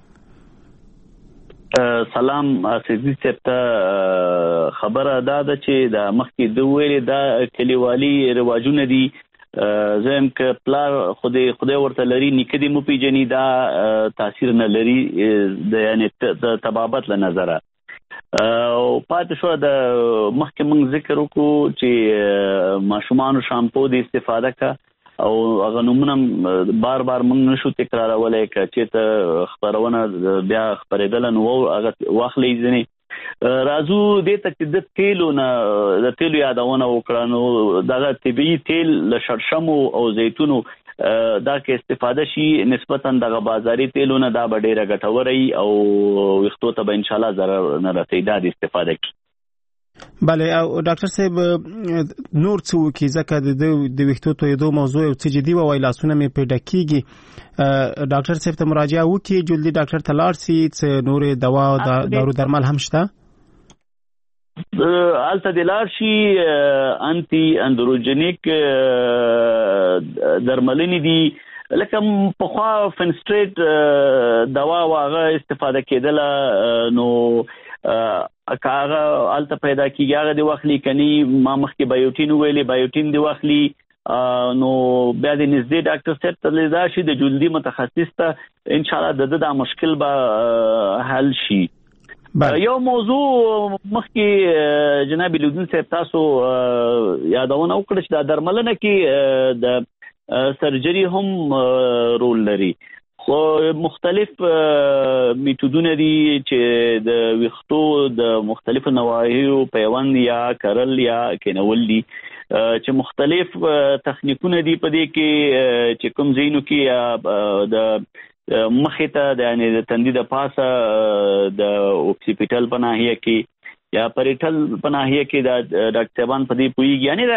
سلام سیدی ته خبره دا ده چې د مخکې د ویلې دا کلیوالي رواجونه دي زم ک پلار خوده خوده ورته لري نکدي مو پیجنې دا تاثیر نه لري د یعنی د تبابت له نظره او پات شو د مخکې موږ ذکر وکړو چې ماشومان شامپو د استفاده کا او هغه نمونه بار بار موږ نشو تکرارولای چې ته خبرونه بیا خبرېدل نو هغه واخلې ځنی رازو دې تک د تیلو نه د تیلو یادونه وکړه نو دغه طبيعي تیل له شړشمو او زیتونو دا کې استفاده شي نسبتا دغه بازاري تیلو نه دا ډېره ګټوري او وختو ته به ان شاء الله ضرر نه رسي دا د استفاده کی. بله او ډاکټر صاحب نور څه وکړي ځکه د د ویښتو تویدو موضوع او څه جدي وای لاسونه مې پیدا کیږي ډاکټر صاحب ته مراجعه وکړي جلدی ډاکټر ته لاړ شي څه نور دوا او دارو درمل هم شته الته د لاړ شي انټي اندروجینیک درملنې دي لکه په خوا فنستریټ دوا واغه استفاده کېدله نو کاغه الته پیدا کیږي هغه د واخلي کني ما مخکې بایوټین ویلې بایوټین دی واخلي نو بیا د نږدې ډاکټر صاحب ته لیدا شي د جلدي متخصص ته ان شاء الله د د مشکل به حل شي. یو موضوع مخکې جناب لودین صاحب تاسو یادونه وکړه چې د درملنه کې د سرجری هم رول لري خو مختلف میتودونه دي چې د ویښتو د مختلفو نواحیو پیوند یا کرل یا کینول دي چې مختلف تخنیکونه دي په دې کې چې کوم زینو کې د مخې ته د یعنی د تندي د پاسه د اوکسیپیټل په ناحیه کې یا پریټل په ناحیه کې د ډاکټر صاحبان په دې پوهیږي یعنی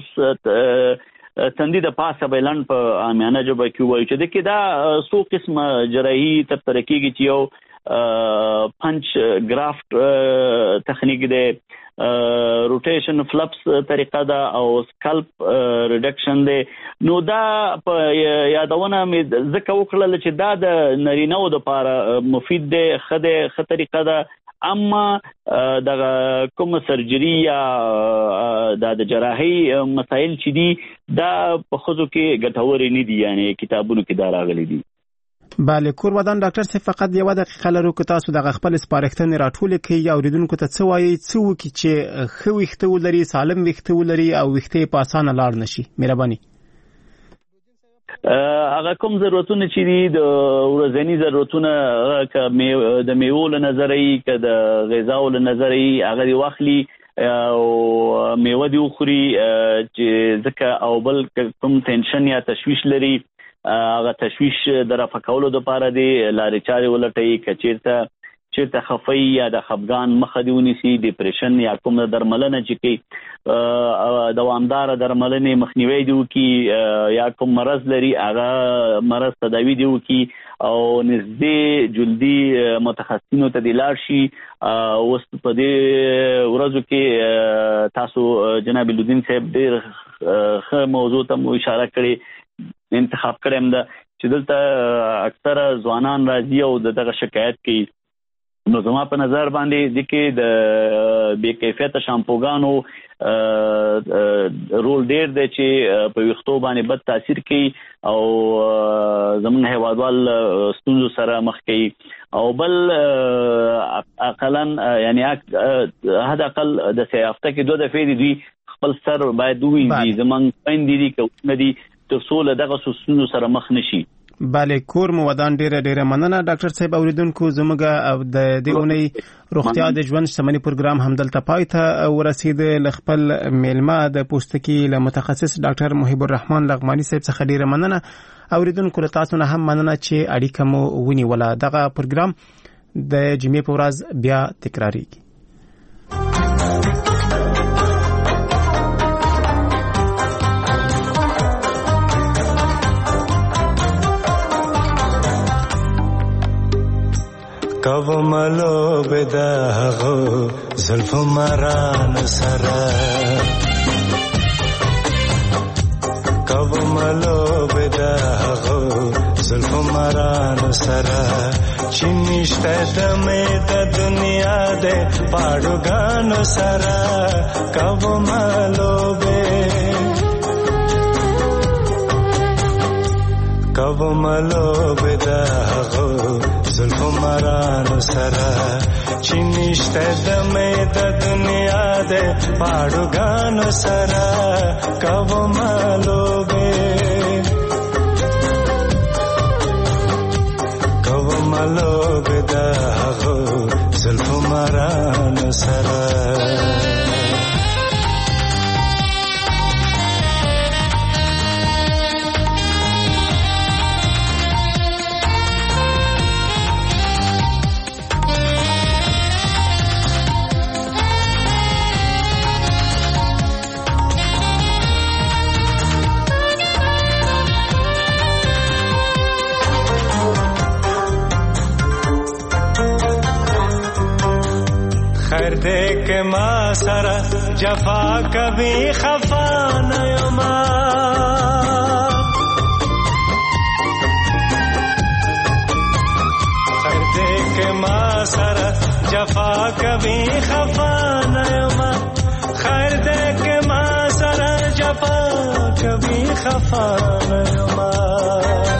د تندي د پاسه بیلن په عامیانه ژبه کې وایي چې د کې دا څو قسمه جراحي ترسره کېږي چې یو پنچ گرافت تخنیک دی روټیشن فلپس طریقه ده او سکالپ ریډکشن دی نو دا په یادونه مې ځکه وکړل چې دا د نارینه‌و دپاره مفید دی ښه دی ښه طریقه ده اما د کوم سرجری یا د جراحي مسایل چې دي دا په ښځو کې ګټورې نه دي یعنی کتابونو کې دا راغلي دي بله کور ودان ډاکټر صاحب فقط یو دقیقه لرو که تاسو د خپل سپارښتنې راټول کړئ یا اوریدونکو ته څه وایي څه وکړي چې ښه ویښته ولري سالم ویښته ولري او ویښته په اسانه لاړ نشي مهرباني هغه کوم ضرورتونه چې دي د ورځني ضرورتونه که د میوو له نظره یي که د غذاو له نظره یي هغه دې واخلي او میوه دې وخوري چې ځکه او بل کوم ټینشن یا تشویش لري هغه تشویش د رفع کولو دپاره دی لارې چارې ولټوي که چېرته چېرته خفۍ یا د خفګان مخه دې ونیسي ډیپریشن یا کومه درملنه چې کوي دوامداره درملنې مخنیوی دې وکړي یا کوم مرض لري هغه مرض تداوي دې وکړي او نږدې جلدي متخصصینو ته دې لاړ شي اوس په دې ورځو کې تاسو جناب لودین صاحب ډېر ښه موضوع ته مو اشاره کړې انتخاب کړم دا چې دلته اکثره ځوانان راځي او دغه شکایت کوي نو زما په نظر باندې د کې د بې کیفیته شامپوګانو رول ډېر دی چې په ویښتو باندې بد تاثیر کوي او زموږ هیوادوال ستونزو سره مخ کوي او بل اقلا یعنی حد اقل د سه هفته کې دوه دفعې دي دوی خپل سر باید ووینځي زموږ خویندې دي که نه دي تر څو له دغه ستونزو سره مخ نشي بله کور مو ودان ډیره ډیره مننه ډاکټر صاحب اوریدونکو زموږ د دې اونۍ روغتیا د ژوند شتمنۍ پروګرام همدلته پای ته ورسید له خپل میلمه د پوستکي له متخصص ډاکټر محب الرحمن لغمانی صاحب څخه ډیره مننه اوریدونکو له تاسو نه هم مننه چې اړیکه مو ونیوله دغه پروګرام د جمعې په ورځ بیا تکراریږي کو ملو بداغو زلف مران سرا کو ملو بداغو زلف مران سرا چنشته دمه د دنیا دے پاڑو گانو سرا کو ملو بے کو ملو بداغو زلف مران سرا چنشته دمه د دنیا دے پاڑو گانو سرا کو ملو بے کو ملو بداغو زلف مران سرا देख माँ सरा जफा कभी खफा नहीं माँ खैर देख माँ सरा जफा कभी खफा नहीं माँ खैर देख माँ सरा जफा कभी खफा नहीं माँ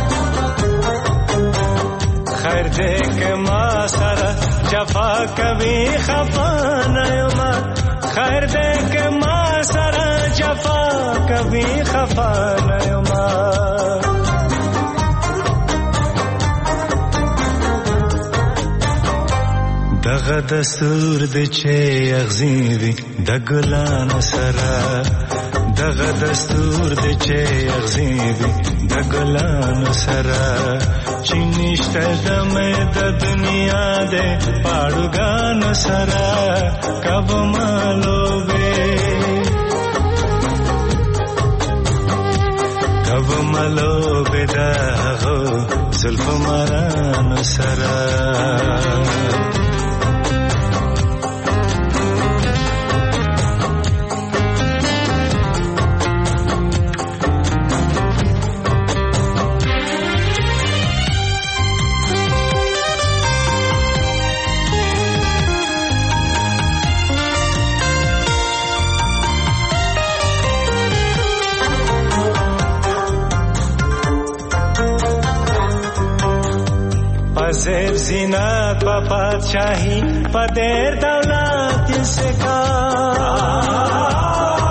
खैर देख माँ सरा जफा कभी खफा नहीं माँ खैर देख माँ सरा जफा कभी खफा नहीं माँ د دغه دستور د چې اغزیوي د ګلانو سره دغه دستور د چې اغزیوي د ګلانو سره چې نشته د مې د دنیا د پاړوګانو سره کب مالوبه کب مالوبه دغه زلف مارانو سره زیر زینت و پادشاهی و در دولت سکار